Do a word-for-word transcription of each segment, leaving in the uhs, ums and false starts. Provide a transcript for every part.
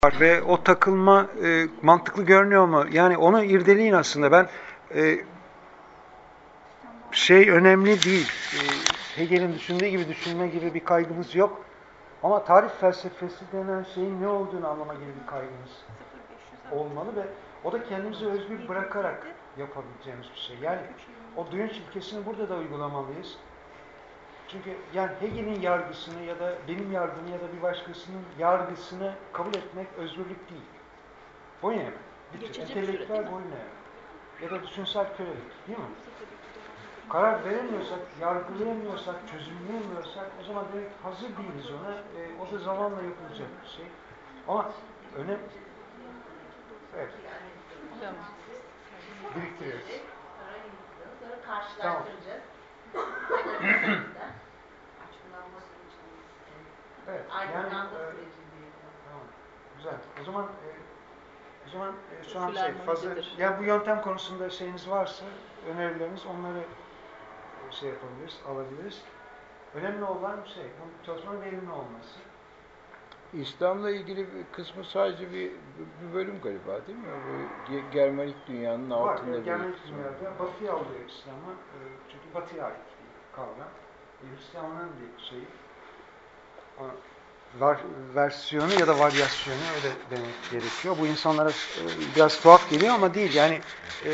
var ve o takılma e, mantıklı görünüyor mu? Yani onu irdeleyin aslında. Ben e, şey önemli değil. E, Hegel'in düşündüğü gibi düşünme gibi bir kaygımız yok. Ama tarih felsefesi denen şeyin ne olduğunu anlama gibi bir kaygımız olmalı ve o da kendimizi özgür bırakarak yapabileceğimiz bir şey. Yani o duyunç ilkesini burada da uygulamalıyız. Çünkü yani Hegel'in yargısını ya da benim yargımı ya da bir başkasının yargısını kabul etmek özgürlük değil. Boyun eğme. Bitir. Entelektüel boyun eğme. Ya da düşünsel kölelik. Değil mi? Karar veremiyorsak, yargılayamıyorsak, çözümleyemiyorsak o zaman demek hazır değiliz ona. E, o da zamanla yapılacak bir şey. Ama önem... Evet. Biriktiriyoruz. Tamam. Evet. Yani, e, tamam. Güzel. O zaman e, o zaman e, şu an şey fazla... Yani bu yöntem konusunda şeyiniz varsa, önerileriniz onları e, şey yapabiliriz, alabiliriz. Önemli olan şey, bu çalışmanın verimli olması. İslam'la ilgili bir kısmı sadece bir, bir bölüm galiba değil mi? Bu Germanik dünyanın altında Var, bir Germanik dünyada Batı'ya alıyor İslam'ı. E, çünkü Batı'ya ait bir kavram. E, Hristiyanlığın bir şeyi. Var, versiyonu ya da varyasyonu öyle demek gerekiyor. Bu insanlara e, biraz tuhaf geliyor ama değil. Yani e,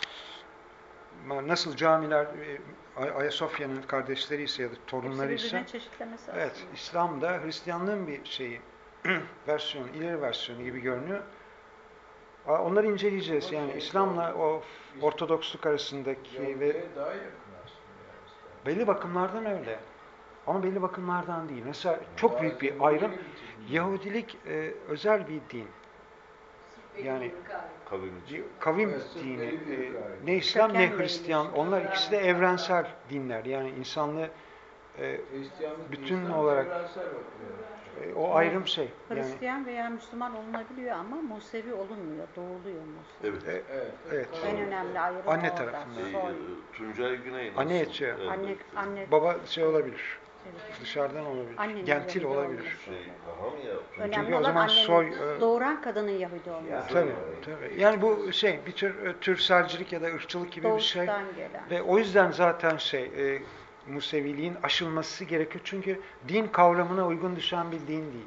nasıl camiler e, Ayasofya'nın kardeşleri ise ya da torunları ise evet, İslam'da Hristiyanlığın bir şeyi versiyonu, ileri versiyonu gibi görünüyor. Onları inceleyeceğiz. Yani İslam'la o Ortodoksluk arasındaki ve belli bakımlardan öyle. Ama belli bakımlardan değil. Mesela çok büyük bir ayrım. Yahudilik e, özel bir din. Yani kavim dini. E, ne İslam ne Hristiyan. Onlar ikisi de evrensel dinler. Yani insanlığı e, bütün olarak e, o ayrım şey. Hristiyan yani, veya Müslüman olunabiliyor ama Musevi olunmuyor. Doğuluyor Musevi. Evet. evet, evet. En önemli ayrım anne orada. tarafından. Şey, Tuncay Güney nasıl? Anne etçi. Evet. Anne, anne, Baba şey olabilir. Evet. Dışarıdan olabilir. Annenin Gentil olabilir. Şey, aha mı ya? Önemli Çünkü olan o zaman annenin, soy e, doğuran kadının Yahudi olması. Ya, tabii, tabii. Yani bu şey bir tür türselcilik ya da ırkçılık gibi Doğuştan bir şey. gelen. Ve o yüzden zaten şey e, Museviliğin aşılması gerekiyor. Çünkü din kavramına uygun düşen bir din değil.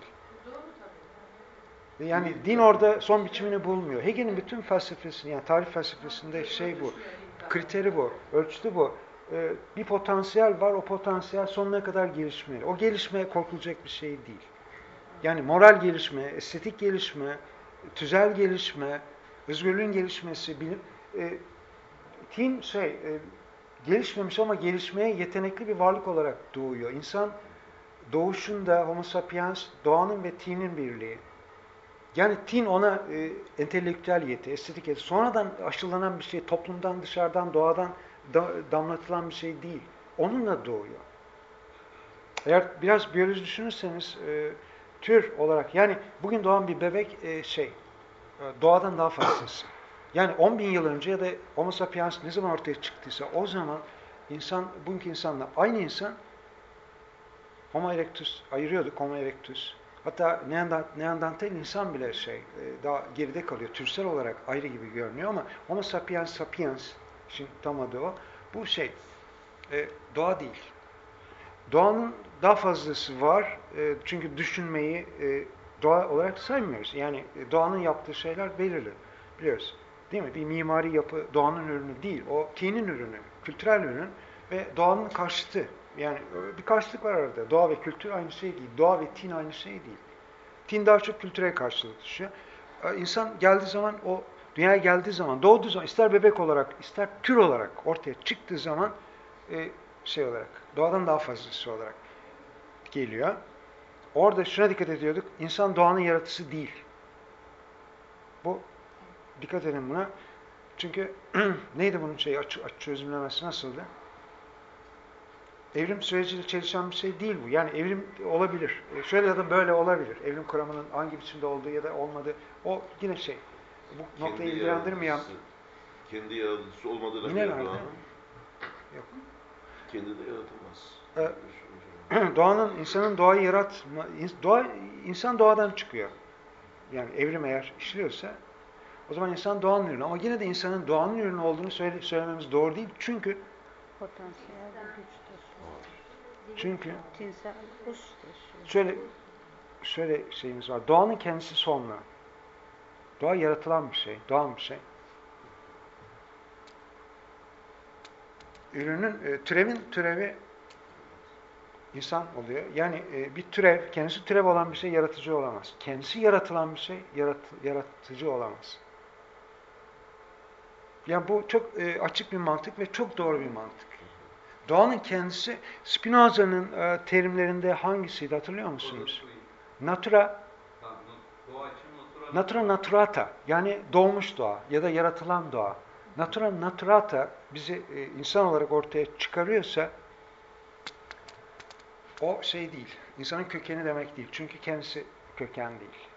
Yani din orada son biçimini bulmuyor. Hegel'in bütün felsefesini, yani tarih felsefesinde şey bu, kriteri bu, ölçütü bu. Ee, bir potansiyel var, o potansiyel sonuna kadar gelişmeli. O gelişmeye korkulacak bir şey değil. Yani moral gelişme, estetik gelişme, tüzel gelişme, özgürlüğün gelişmesi, bilim, e, din şey, e, gelişmemiş ama gelişmeye yetenekli bir varlık olarak doğuyor. İnsan doğuşunda homo sapiens, doğanın ve tinin birliği. Yani tin ona e, entelektüel yeti, estetik yeti, sonradan aşılanan bir şey, toplumdan, dışarıdan, doğadan da, damlatılan bir şey değil. Onunla doğuyor. Eğer biraz biyoloji düşünürseniz, e, tür olarak, yani bugün doğan bir bebek e, şey, e, doğadan daha fazlası. Yani on bin yıl önce ya da Homo sapiens ne zaman ortaya çıktıysa o zaman insan, bugünkü insanla aynı insan, Homo erectus ayırıyorduk, Homo erectus. Hatta Neandertal insan bile şey, daha geride kalıyor. Türsel olarak ayrı gibi görünüyor ama Homo sapiens sapiens, şimdi tam adı o. Bu şey, doğa değil. Doğanın daha fazlası var. Çünkü düşünmeyi doğa olarak saymıyoruz. Yani doğanın yaptığı şeyler belirli. Biliyoruz. Değil mi? Bir mimari yapı doğanın ürünü değil. O tinin ürünü, kültürel ürün ve doğanın karşıtı. Yani bir karşılık var arada. Doğa ve kültür aynı şey değil. Doğa ve tin aynı şey değil. Tin daha çok kültüre karşılık düşüyor. İnsan geldiği zaman, o dünyaya geldiği zaman, doğduğu zaman, ister bebek olarak, ister tür olarak ortaya çıktığı zaman e, şey olarak, doğadan daha fazlası olarak geliyor. Orada şuna dikkat ediyorduk. İnsan doğanın yaratıcısı değil. Bu, dikkat edin buna. Çünkü neydi bunun şeyi, aç, aç çözümlemesi nasıldı? Evrim süreciyle çelişen bir şey değil bu. Yani evrim olabilir. Şöyle ya da böyle olabilir. Evrim kuramının hangi biçimde olduğu ya da olmadığı. O yine şey. Bu kendi noktayı ilgilendirmeyen. Kendi yaratıcısı olmadığına yine göre nerede? doğanın. Yok. Kendi de yaratılmaz. Ee, doğanın, insanın doğayı yaratma, doğa, insan doğadan çıkıyor. yani evrim eğer işliyorsa o zaman insan doğanın ürünü. Ama yine de insanın doğanın ürünü olduğunu söyle, söylememiz doğru değil. Çünkü Potansiyel bir güç taşıyor. çünkü Tinsel güç taşıyor. şöyle şöyle şeyimiz var. Doğanın kendisi sonlu. Doğa yaratılan bir şey, doğan bir şey. Ürünün, e, türevin türevi insan oluyor. Yani e, bir türev, kendisi türev olan bir şey yaratıcı olamaz. Kendisi yaratılan bir şey yarat, yaratıcı olamaz. Yani bu çok e, açık bir mantık ve çok doğru bir mantık. Doğanın kendisi, Spinoza'nın e, terimlerinde hangisiydi hatırlıyor musunuz? Natura, natura naturata, yani doğmuş doğa ya da yaratılan doğa. Natura naturata bizi e, insan olarak ortaya çıkarıyorsa o şey değil, insanın kökeni demek değil. Çünkü kendisi köken değil.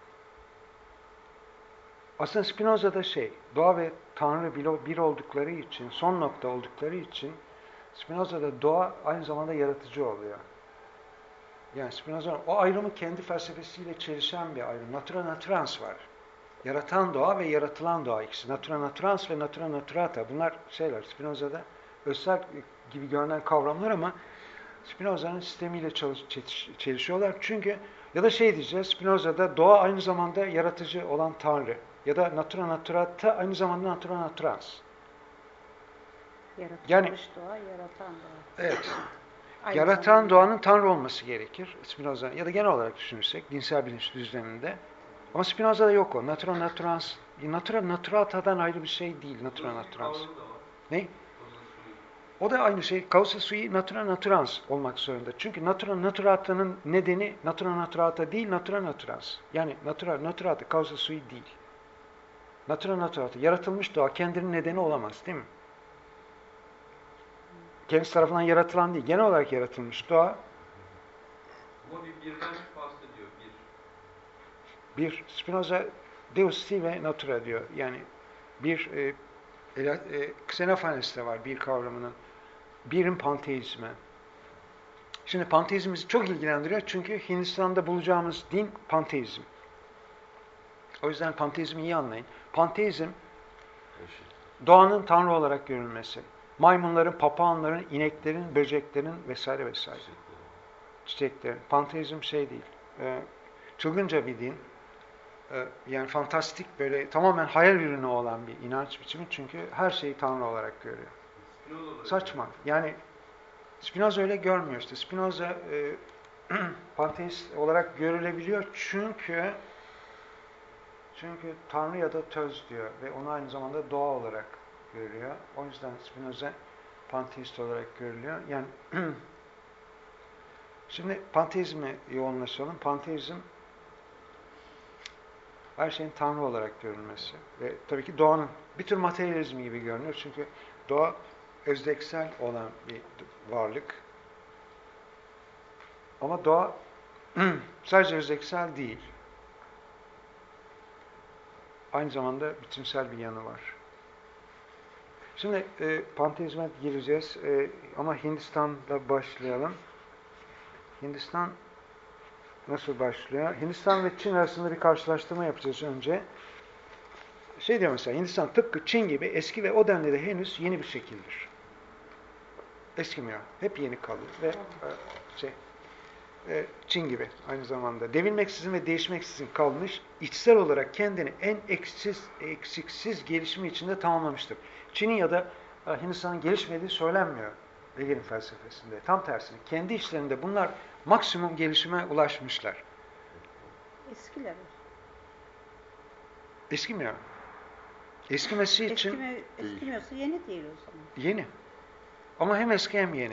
Aslında Spinoza'da şey, doğa ve Tanrı bir oldukları için, son nokta oldukları için Spinoza'da doğa aynı zamanda yaratıcı oluyor. Yani Spinoza'nın o ayrımı kendi felsefesiyle çelişen bir ayrım. Natura naturans var. Yaratan doğa ve yaratılan doğa ikisi. Natura naturans ve natura naturata. Bunlar şeyler, Spinoza'da özsel gibi görünen kavramlar ama Spinoza'nın sistemiyle çelişiyorlar. Çünkü ya da şey diyeceğiz, Spinoza'da doğa aynı zamanda yaratıcı olan Tanrı. Ya da natura naturata aynı zamanda natura naturans. Yaratılmış yani, doğa, yaratan doğa. Evet. Aynı Yaratan zamanda. doğanın Tanrı olması gerekir. Spinoza ya da genel olarak düşünürsek dinsel bilinç düzleminde. Ama Spinoza'da yok o. Natura naturans, natura naturata'dan ayrı bir şey değil. Natura naturans. Ne? O da aynı şey. Causa sui natura naturans olmak zorunda. Çünkü natura naturata'nın nedeni natura naturata değil, natura naturans. Yani natura naturata causa sui değil. Natura naturata. Yaratılmış doğa kendinin nedeni olamaz, değil mi? Kendisi tarafından yaratılan değil, genel olarak yaratılmış doğa. Ama bir birden bahsediyor, bir. Bir, Spinoza Deus sive natura diyor. Yani bir, e, e, Xenophanes'te var bir kavramının, birin panteizmi. Şimdi panteizm bizi çok ilgilendiriyor çünkü Hindistan'da bulacağımız din panteizm. O yüzden panteizmi iyi anlayın. Panteizm, doğanın Tanrı olarak görülmesi. Maymunların, papağanların, ineklerin, böceklerin vesaire vesaire. Çiçeklerin. Panteizm şey değil. E, çılgınca bir din. E, yani fantastik böyle tamamen hayal ürünü olan bir inanç biçimi. Çünkü her şeyi Tanrı olarak görüyor. Saçma. Yani Spinoza öyle görmüyor işte. Spinoza e, panteist olarak görülebiliyor çünkü çünkü Tanrı ya da töz diyor ve onu aynı zamanda doğa olarak görüyor. O yüzden Spinoza panteist olarak görülüyor. Yani şimdi panteizme yoğunlaşalım. Panteizm her şeyin Tanrı olarak görülmesi ve tabii ki doğanın bir tür materyalizm gibi görünüyor. Çünkü doğa özdeksel olan bir varlık. Ama doğa sadece özdeksel değil. Aynı zamanda bütünsel bir yanı var. Şimdi e, panteizme gireceğiz e, ama Hindistan'da başlayalım. Hindistan nasıl başlıyor? Hindistan ve Çin arasında bir karşılaştırma yapacağız önce. Şey diyor mesela, Hindistan tıpkı Çin gibi eski ve o denli de henüz yeni bir şekildir. Eskimiyor. Hep yeni kalıyor. Ve e, şey, e, Çin gibi aynı zamanda. Devinmeksizin ve değişmeksizin kalmış, içsel olarak kendini en eksiksiz, eksiksiz gelişimi içinde tamamlamıştır. Çin'in ya da e, Hindistan'ın gelişmediği söylenmiyor Hegel'in felsefesinde. Tam tersine. Kendi içlerinde bunlar maksimum gelişime ulaşmışlar. Eskiler. Eskimiyor. Eskimesi için Eskime, eskimiyorsa yeni değil o zaman. yeni. Ama hem eski hem yeni.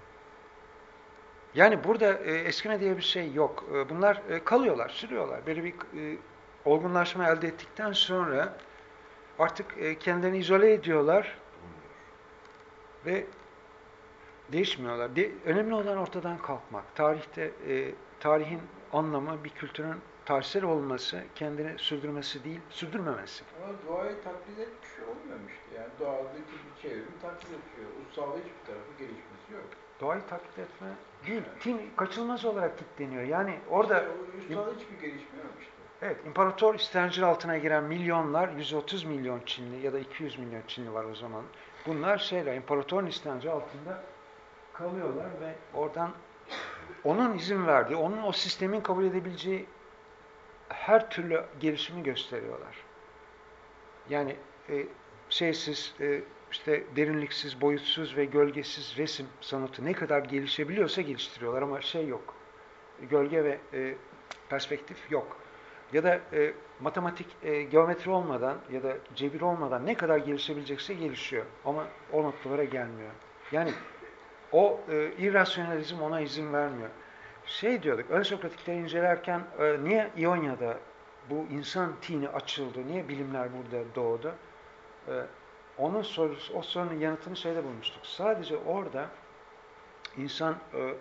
Yani burada e, eskime diye bir şey yok. E, bunlar e, kalıyorlar, sürüyorlar. Böyle bir e, olgunlaşma elde ettikten sonra artık e, kendilerini izole ediyorlar ve değişmiyorlar. De, önemli olan ortadan kalkmak. Tarihte e, tarihin anlamı bir kültürün tarihsel olması, kendini sürdürmesi değil, sürdürmemesi. Ama doğayı taklit etmiş olmamıştı. Yani doğadaki bir çevrim taklit ediyor. Ussalda hiçbir tarafı gelişmesi yok. Doğayı taklit etme değil, tin kaçınılmaz olarak kilitleniyor. Yani orada İşte, ussalda hiçbir gelişme yok işte. Evet, imparator istencil altına giren milyonlar, yüz otuz milyon Çinli ya da iki yüz milyon Çinli var o zaman. Bunlar şeyler, imparatorun istenci altında kalıyorlar ve oradan onun izin verdiği, onun o sistemin kabul edebileceği her türlü gelişimi gösteriyorlar. Yani e, şeysiz, e, işte derinliksiz, boyutsuz ve gölgesiz resim sanatı ne kadar gelişebiliyorsa geliştiriyorlar ama şey yok. Gölge ve e, perspektif yok. Ya da e, matematik, e, geometri olmadan ya da cebir olmadan ne kadar gelişebilecekse gelişiyor. Ama o noktalara gelmiyor. Yani o e, irrasyonalizm ona izin vermiyor. Şey diyorduk, ön Sokratikleri incelerken e, niye İonya'da bu insan tini açıldı, niye bilimler burada doğdu? E, onun sorusu, o sorunun yanıtını şeyde bulmuştuk. Sadece orada insan e,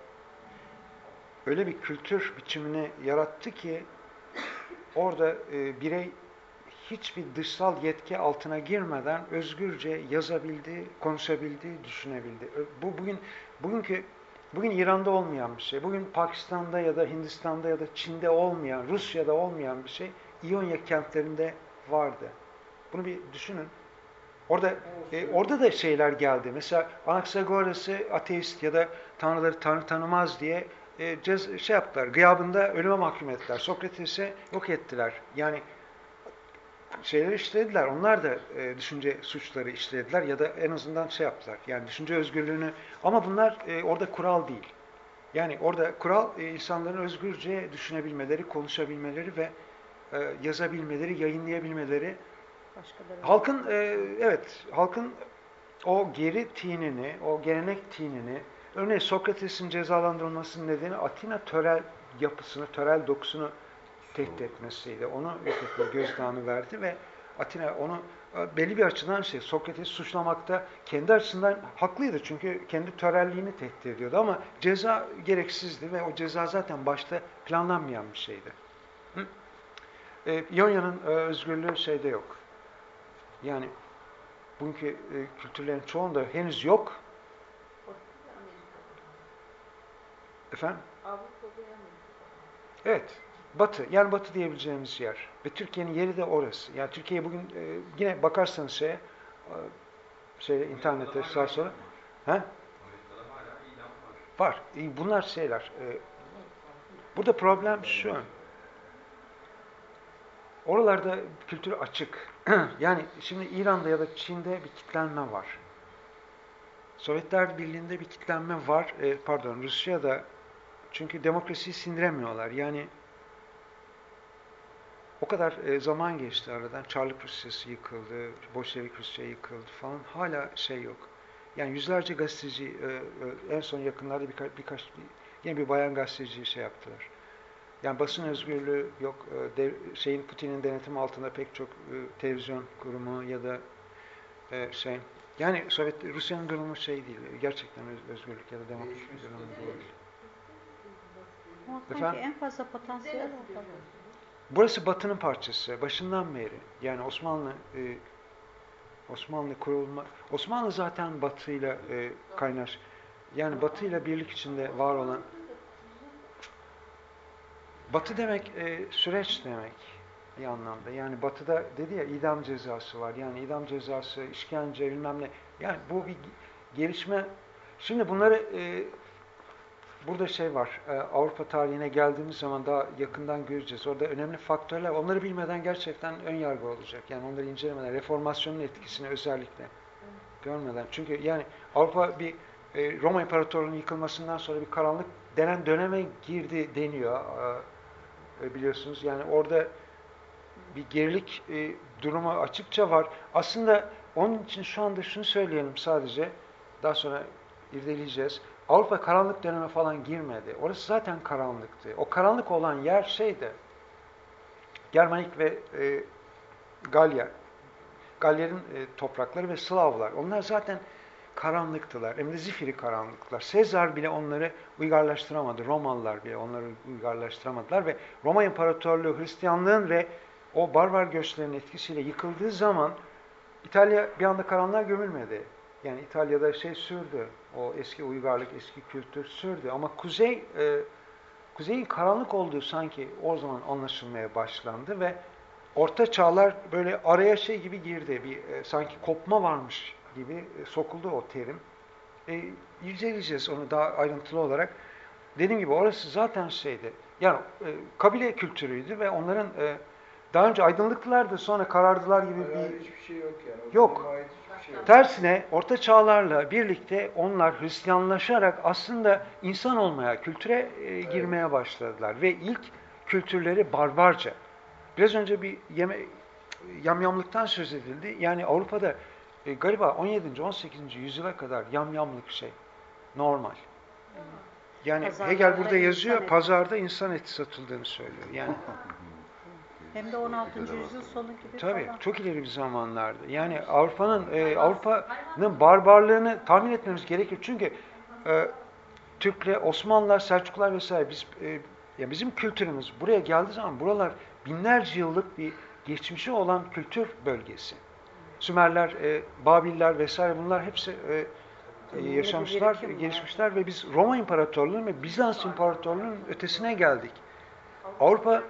öyle bir kültür biçimini yarattı ki orada e, birey hiçbir dışsal yetki altına girmeden özgürce yazabildi, konuşabildi, düşünebildi. Bu bugün bugünkü bugün İran'da olmayan bir şey. Bugün Pakistan'da ya da Hindistan'da ya da Çin'de olmayan, Rusya'da olmayan bir şey İonya kentlerinde vardı. Bunu bir düşünün. Orada e, orada da şeyler geldi. Mesela Anaxagoras'ı ateist ya da tanrıları tanrı tanımaz diye e, cez, şey yaptılar. Gıyabında ölüme mahkum ettiler. Sokrates'i yok ettiler. Yani şeyleri işlediler. Onlar da e, düşünce suçları işlediler ya da en azından şey yaptılar. Yani düşünce özgürlüğünü ama bunlar e, orada kural değil. Yani orada kural e, insanların özgürce düşünebilmeleri, konuşabilmeleri ve e, yazabilmeleri, yayınlayabilmeleri. Başkaları Halkın e, evet, halkın o geri tinini, o gelenek tinini, örneğin Sokrates'in cezalandırılmasının nedeni Atina törel yapısını, törel dokusunu tehdit etmesiydi. Onu yok etti, gözdağını verdi ve Atina onu belli bir açıdan şey, Sokrates'i suçlamakta kendi açısından haklıydı. Çünkü kendi törelliğini tehdit ediyordu ama ceza gereksizdi ve o ceza zaten başta planlanmayan bir şeydi. Hı? E, İonya'nın e, özgürlüğü şeyde yok. Yani bugünkü e, kültürlerin çoğunda henüz yok. Efendim? Evet. Batı. Yani Batı diyebileceğimiz yer. Ve Türkiye'nin yeri de orası. Yani Türkiye bugün e, yine bakarsanız şeye, e, şeyde internette sağa sola. He? Var. E, bunlar şeyler. E, burada problem şu. Oralarda kültür açık. Yani şimdi İran'da ya da Çin'de bir kitlenme var. Sovyetler Birliği'nde bir kitlenme var. E, pardon, Rusya'da çünkü demokrasiyi sindiremiyorlar. Yani o kadar e, zaman geçti aradan. Çarlık Rusyası yıkıldı, Bolşevik Rusya yıkıldı falan. Hala şey yok. Yani yüzlerce gazeteci e, e, en son yakınlarda birka, birkaç bir, yine bir bayan gazeteci şey yaptılar. Yani basın özgürlüğü yok. E, dev, şeyin Putin'in denetimi altında pek çok e, televizyon kurumu ya da e, şey. Yani Sovyet Rusya'nın durumu şey değil. Gerçekten öz, özgürlük ya da demokrasi durumu değil. ama sanki en fazla potansiyel orada. Burası Batı'nın parçası. Başından beri. Yani Osmanlı e, Osmanlı kurulma Osmanlı zaten Batı'yla e, kaynaş. Yani Batı'yla birlik içinde var olan Batı demek e, süreç demek bir anlamda. Yani Batı'da dedi ya idam cezası var. Yani idam cezası, işkence bilmem ne. Yani bu bir gelişme. Şimdi bunları e, burada şey var, e, Avrupa tarihine geldiğimiz zaman daha yakından göreceğiz. Orada önemli faktörler, onları bilmeden gerçekten ön yargı olacak. Yani onları incelemeden, reformasyonun etkisini özellikle görmeden. Çünkü yani Avrupa bir e, Roma İmparatorluğu'nun yıkılmasından sonra bir karanlık denen döneme girdi deniyor. E, biliyorsunuz yani orada bir gerilik e, durumu açıkça var. Aslında onun için şu anda şunu söyleyelim sadece, daha sonra irdeleyeceğiz. Avrupa karanlık döneme falan girmedi. Orası zaten karanlıktı. O karanlık olan yer şeydi, Germanik ve e, Galya. Galyer'in e, toprakları ve Slavlar. Onlar zaten karanlıktılar. Hem de zifiri karanlıktılar. Sezar bile onları uygarlaştıramadı. Romalılar bile onları uygarlaştıramadılar ve Roma İmparatorluğu Hristiyanlığın ve o barbar göçlerin etkisiyle yıkıldığı zaman İtalya bir anda karanlığa gömülmedi. Yani İtalya'da şey sürdü. O eski uygarlık, eski kültür sürdü. Ama kuzey e, kuzeyin karanlık olduğu sanki o zaman anlaşılmaya başlandı ve Orta Çağlar böyle araya şey gibi girdi, bir e, sanki kopma varmış gibi e, sokuldu o terim. E, irdeleyeceğiz onu daha ayrıntılı olarak. Dediğim gibi orası zaten şeydi, yani e, kabile kültürüydü ve onların e, daha önce aydınlıktılardı, sonra karardılar gibi Hayır, bir... hiçbir şey yok yani. O Yok. döneme ait hiçbir şey yok. Tersine Orta Çağlarla birlikte onlar Hristiyanlaşarak aslında insan olmaya, kültüre e, girmeye başladılar. Ve ilk kültürleri barbarca. Biraz önce bir yeme, yamyamlıktan söz edildi. Yani Avrupa'da e, galiba on yedinci on sekizinci yüzyıla kadar yamyamlık şey normal. Yani Pazarlarda Hegel burada insan yazıyor, eti. pazarda insan eti satıldığını söylüyor. Yani Hem de on altıncı yüzyıl sonu gibi tabii falan. çok ileri bir zamanlardı. Yani Avrupa'nın e, Avrupa'nın barbarlığını tahmin etmemiz gerekir. Çünkü e, Türkler, Osmanlılar, Selçuklular vesaire biz e, ya bizim kültürümüz buraya geldiği zaman buralar binlerce yıllık bir geçmişi olan kültür bölgesi. Sümerler, e, Babiller vesaire bunlar hepsi e, e, yaşamışlar, birikim var. gelişmişler ve biz Roma İmparatorluğu'nun ve Bizans İmparatorluğu'nun ötesine geldik. Avrupa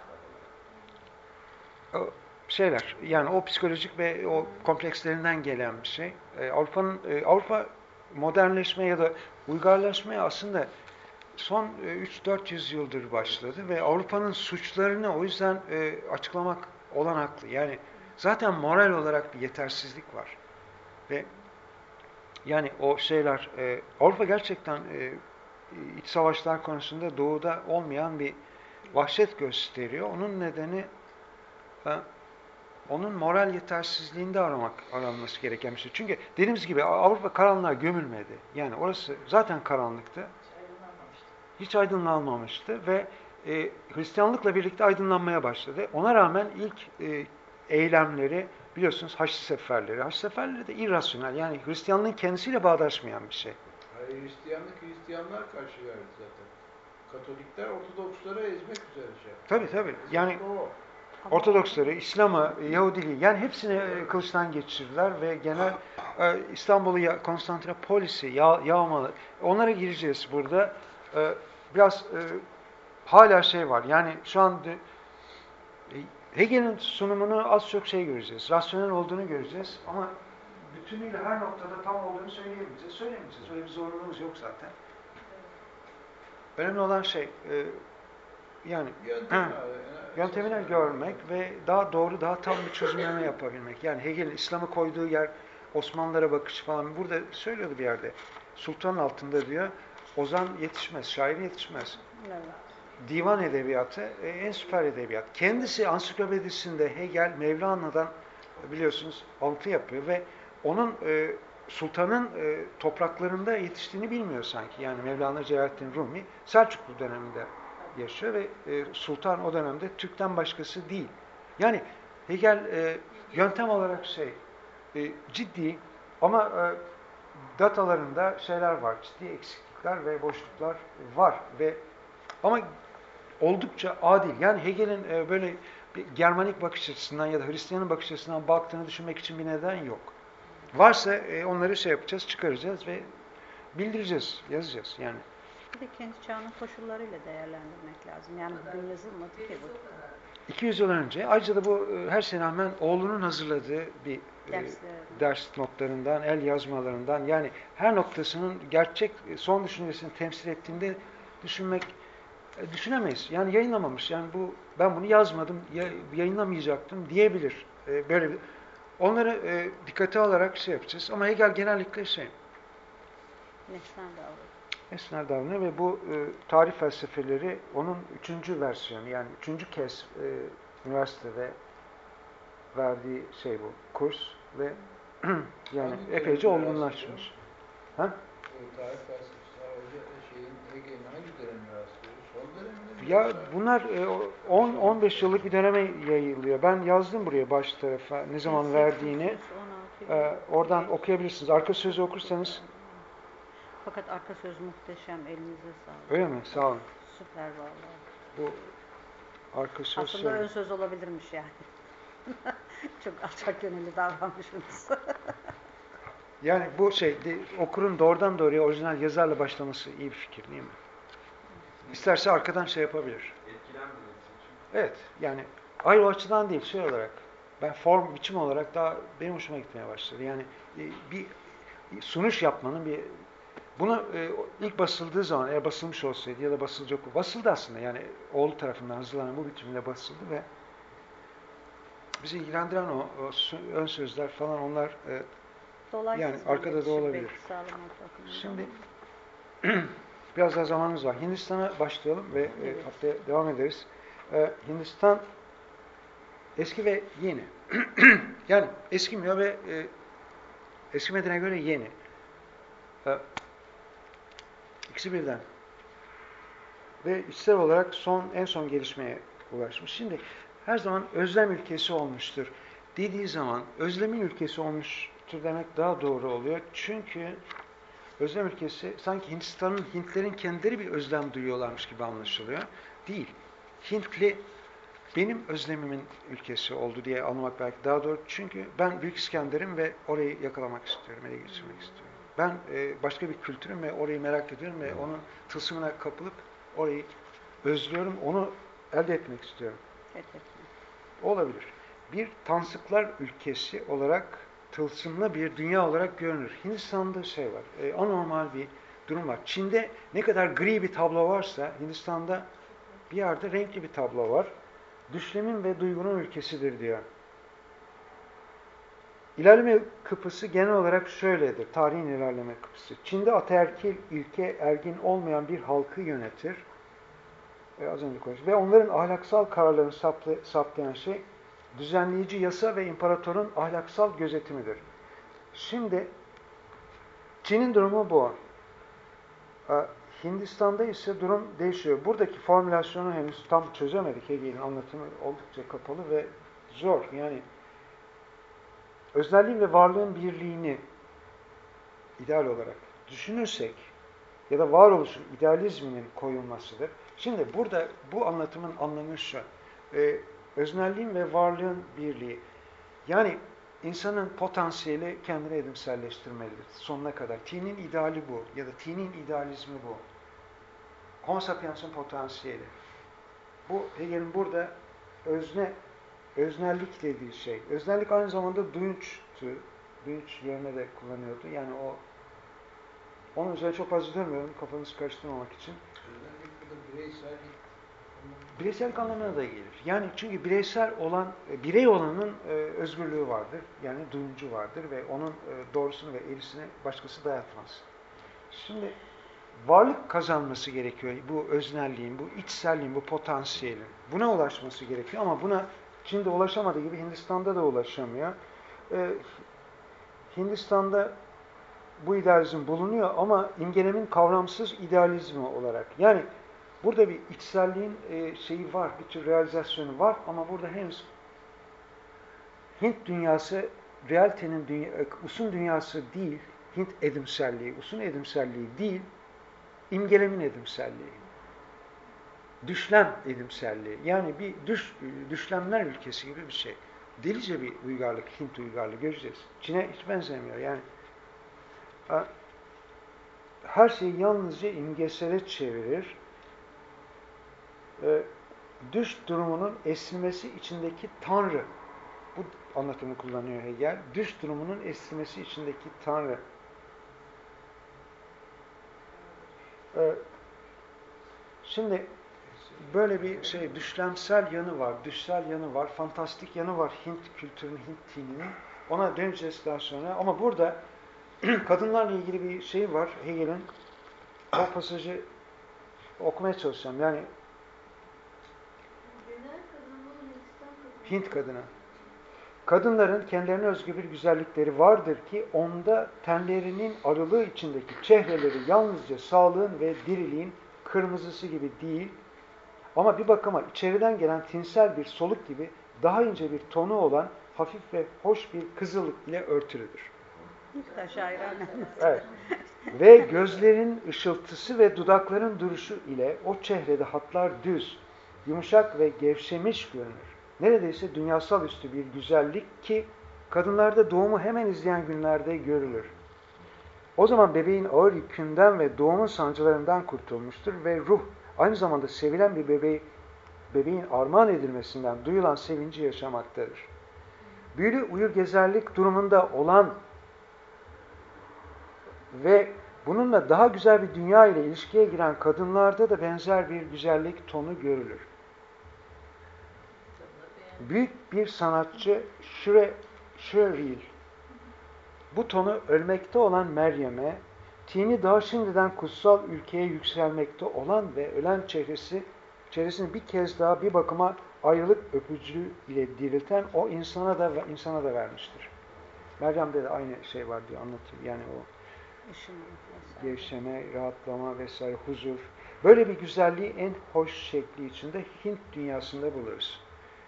o şeyler, yani o psikolojik ve o komplekslerinden gelen bir şey. E, Avrupa'nın e, Avrupa modernleşmeye ya da uygarlaşmaya aslında son e, üç dört yüz yıldır başladı ve Avrupa'nın suçlarını o yüzden e, açıklamak olanaklı. Yani zaten moral olarak bir yetersizlik var. Ve yani o şeyler, e, Avrupa gerçekten e, iç savaşlar konusunda doğuda olmayan bir vahşet gösteriyor. Onun nedeni e, onun moral yetersizliğinde aramak aranması gereken bir şey. Çünkü dediğimiz gibi Avrupa karanlığa gömülmedi. Yani orası zaten karanlıktı. Hiç aydınlanmamıştı ve e, Hristiyanlıkla birlikte aydınlanmaya başladı. Ona rağmen ilk e, eylemleri biliyorsunuz Haçlı Seferleri. Haçlı Seferleri de irrasyonel, yani Hristiyanlığın kendisiyle bağdaşmayan bir şey. Hayır, Hristiyanlık Hristiyanlar karşı verdi zaten. Katolikler Ortodokslara ezmek üzere şey yaptı. Tabii tabii. Yani O. Ortodoksları, İslam'ı, Yahudiliği, yani hepsini e, kılıçtan geçirdiler ve genel e, İstanbul'u, ya, Konstantinopolis'i yağ, yağmalı. Onlara gireceğiz burada. E, biraz e, hala şey var. Yani şu an de, e, Hegel'in sunumunu az çok şey göreceğiz. Rasyonel olduğunu göreceğiz ama bütünüyle her noktada tam olduğunu söyleyemeyeceğiz. Söylemeyeceğiz. Öyle bir zorunluluğumuz yok zaten. Önemli olan şey e, yani Yöntemini, yöntemini görmek ve daha doğru, daha tam bir çözümleme yapabilmek. Yani Hegel'in İslam'ı koyduğu yer, Osmanlılara bakışı falan. Burada söylüyordu bir yerde. Sultanın altında diyor, ozan yetişmez, şair yetişmez. Evet. Divan edebiyatı e, en süper edebiyat. Kendisi ansiklopedisinde Hegel, Mevlana'dan biliyorsunuz alıntı yapıyor ve onun e, sultanın e, topraklarında yetiştiğini bilmiyor sanki. Yani Mevlana Celaleddin Rumi Selçuklu döneminde yaşıyor ve e, sultan o dönemde Türk'ten başkası değil. Yani Hegel e, yöntem olarak şey e, ciddi ama e, datalarında şeyler var, ciddi eksiklikler ve boşluklar var ve ama oldukça adil. Yani Hegel'in e, böyle bir Germanik bakış açısından ya da Hristiyanın bakış açısından baktığını düşünmek için bir neden yok. Varsa e, onları şey yapacağız, çıkaracağız ve bildireceğiz, yazacağız yani. Bir de kendi çağının koşullarıyla değerlendirmek lazım. Yani bugün yazılmadı ki bu. iki yüz yıl önce, ayrıca da bu e, her sene rağmen oğlunun hazırladığı bir e, Dersler. ders notlarından, el yazmalarından, yani her noktasının gerçek e, son düşüncesini temsil ettiğinde düşünmek e, düşünemeyiz. Yani yayınlamamış. Yani bu ben bunu yazmadım, ya, yayınlamayacaktım diyebilir. E, böyle bir, onları e, dikkate alarak şey yapacağız. Ama Hegel genellikle şey Nesnel davranış. esner davranıyor ve bu e, tarih felsefeleri onun üçüncü versiyonu, yani üçüncü kez e, üniversitede verdiği şey bu, kurs ve yani Hangi epeyce dönemde olgunlaşmış. Ha? O tarih felsefesi, hoca şeyin Hegel'in hangi dönemine rastlıyoruz? Son döneminde mi? Ya yoksa- bunlar on on beş yıllık bir döneme yayılıyor. Ben yazdım buraya baş tarafa ne zaman verdiğini. on altı E, oradan okuyabilirsiniz. Arka sözü okursanız. Fakat arka söz muhteşem. Elinize sağlık. Öyle mi? Sağ olun. Süper vallahi. Bu arka söz. Aslında ön söz olabilirmiş yani. Çok alçak gönüllü davranmışsınız. Yani bu şey, de, okurun doğrudan doğruya orijinal yazarla başlaması iyi bir fikir değil mi? İsterse arkadan şey yapabilir. Etkilenmemesi için. Evet, yani hayır o açıdan değil, şey olarak, ben form, biçim olarak daha benim hoşuma gitmeye başladı. Yani e, bir sunuş yapmanın bir, bunu e, ilk basıldığı zaman, eğer basılmış olsaydı ya da basılacak, basıldı aslında, yani oğlu tarafından hazırlanan bu biçimde basıldı ve bizi ilgilendiren o, o ön sözler falan, onlar e, yani arkada da olabilir. Şimdi biraz daha zamanımız var. Hindistan'a başlayalım ve evet. e, haftaya devam ederiz. E, Hindistan eski ve yeni. Yani eskimiyor ve e, eskimediğine göre yeni. E, ikisi birden. Ve içsel olarak son en son gelişmeye ulaşmış. Şimdi her zaman özlem ülkesi olmuştur dediği zaman özlemin ülkesi olmuştur demek daha doğru oluyor. Çünkü özlem ülkesi sanki Hindistan'ın, Hintlerin kendileri bir özlem duyuyorlarmış gibi anlaşılıyor. Değil. Hintli benim özlemimin ülkesi oldu diye anlamak belki daha doğru. Çünkü ben Büyük İskender'im ve orayı yakalamak istiyorum, ele geçirmek istiyorum. Ben e, başka bir kültürüm ve orayı merak ediyorum ve onun tılsımına kapılıp orayı özlüyorum, onu elde etmek istiyorum. Olabilir. Bir tansıklar ülkesi olarak tılsımlı bir dünya olarak görünür. Hindistan'da şey var, e, anormal bir durum var. Çin'de ne kadar gri bir tablo varsa Hindistan'da bir yerde renkli bir tablo var. Düşlemin ve duygunun ülkesidir diyor. İlerleme kıpısı genel olarak şöyledir. Tarihin ilerleme kıpısı. Çin'de ataerkil, ilke, ergin olmayan bir halkı yönetir. E, az önce konuştuk. Ve onların ahlaksal kararlarını saptı, saptayan şey düzenleyici yasa ve imparatorun ahlaksal gözetimidir. Şimdi Çin'in durumu bu. Hindistan'da ise durum değişiyor. Buradaki formülasyonu henüz tam çözemedik. Hegel'in anlatımı oldukça kapalı ve zor. Yani öznelliğin ve varlığın birliğini ideal olarak düşünürsek ya da varoluşun idealizminin koyulmasıdır. Şimdi burada bu anlatımın anlamı şu. E, öznelliğin ve varlığın birliği. Yani insanın potansiyeli kendini edimselleştirmelidir. Sonuna kadar. T'nin ideali bu. Ya da T'nin idealizmi bu. Homo sapiens'in potansiyeli. Bu Hegel'in burada özne, öznellik dediği şey. Öznellik aynı zamanda duyunçtu. Duyunç yerine de kullanıyordu. Yani o onun üzerine çok fazla durmuyorum. Kafanızı karıştırmamak için. Öznellik burada bireysellik Bireysellik anlamına da gelir. Yani çünkü bireysel olan, birey olanın e, özgürlüğü vardır. Yani duyuncu vardır ve onun e, doğrusunu ve eğrisini başkası dayatmaz. Şimdi varlık kazanması gerekiyor bu öznelliğin, bu içselliğin, bu potansiyelin. Buna ulaşması gerekiyor ama buna Çin'de ulaşamadığı gibi Hindistan'da da ulaşamıyor. E, Hindistan'da bu idealizm bulunuyor ama imgelemin kavramsız idealizmi olarak. Yani burada bir içselliğin e, şeyi var, bir tür realizasyonu var ama burada henüz Hint dünyası, realitenin dünya, usun dünyası değil, Hint edimselliği, usun edimselliği değil, imgelemin edimselliği. Düşlem edimselliği. Yani bir düş, düşlemler ülkesi gibi bir şey. Delice bir uygarlık, Hint uygarlığı göreceğiz. Çin'e hiç benzemiyor. Yani her şeyi yalnızca imgesele çevirir. Düş durumunun esilmesi içindeki Tanrı. Bu anlatımı kullanıyor Hegel. Düş durumunun esilmesi içindeki Tanrı. Şimdi böyle bir şey, düşlemsel yanı var, düşsel yanı var, fantastik yanı var Hint kültürünün, Hint dininin. Ona döneceğiz daha sonra. Ama burada kadınlarla ilgili bir şey var Hegel'in. O pasajı okumaya çalışacağım. Yani Hint kadını. Kadınların kendilerine özgü bir güzellikleri vardır ki onda tenlerinin arılığı içindeki çehreleri yalnızca sağlığın ve diriliğin kırmızısı gibi değil ama bir bakıma içeriden gelen tinsel bir soluk gibi daha ince bir tonu olan hafif ve hoş bir kızıllık ile örtülüdür. Evet. Ve gözlerin ışıltısı ve dudakların duruşu ile o çehrede hatlar düz, yumuşak ve gevşemiş görünür. Neredeyse dünyasal üstü bir güzellik ki kadınlarda doğumu hemen izleyen günlerde görülür. O zaman bebeğin ağır yükünden ve doğumun sancılarından kurtulmuştur ve ruh aynı zamanda sevilen bir bebeği, bebeğin armağan edilmesinden duyulan sevinci yaşamaktadır. Büyülü uyur gezerlik durumunda olan ve bununla daha güzel bir dünya ile ilişkiye giren kadınlarda da benzer bir güzellik tonu görülür. Büyük bir sanatçı Sherrill bu tonu ölmekte olan Meryem'e, tini daha şimdiden kutsal ülkeye yükselmekte olan ve ölen çehresi, çehresini bir kez daha bir bakıma ayrılık öpücüğü ile dirilten o insana da insana da vermiştir. Meryem'de de aynı şey var diye anlatıyor. Yani o gevşeme, rahatlama vesaire, huzur. Böyle bir güzelliği en hoş şekli içinde Hint dünyasında buluruz.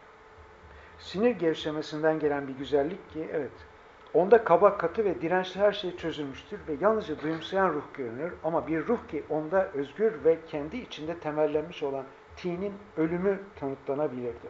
Sinir gevşemesinden gelen bir güzellik ki, evet, onda kaba, katı ve dirençli her şey çözülmüştür ve yalnızca duyumsayan ruh görünür. Ama bir ruh ki onda özgür ve kendi içinde temellenmiş olan tinin ölümü tanıtlanabilirdir.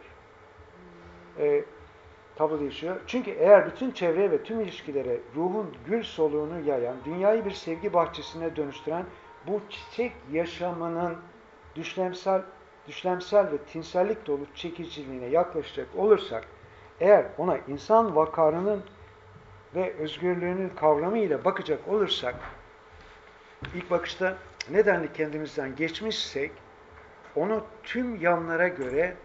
Ee, tablo değişiyor. Çünkü eğer bütün çevreye ve tüm ilişkilere ruhun gül soluğunu yayan, dünyayı bir sevgi bahçesine dönüştüren bu çiçek yaşamının düşlemsel, düşlemsel ve tinsellik dolu çekiciliğine yaklaşacak olursak, eğer ona insan vakarının ve özgürlüğünün kavramı ile bakacak olursak, ilk bakışta nedenli kendimizden geçmişsek, onu tüm yanlara göre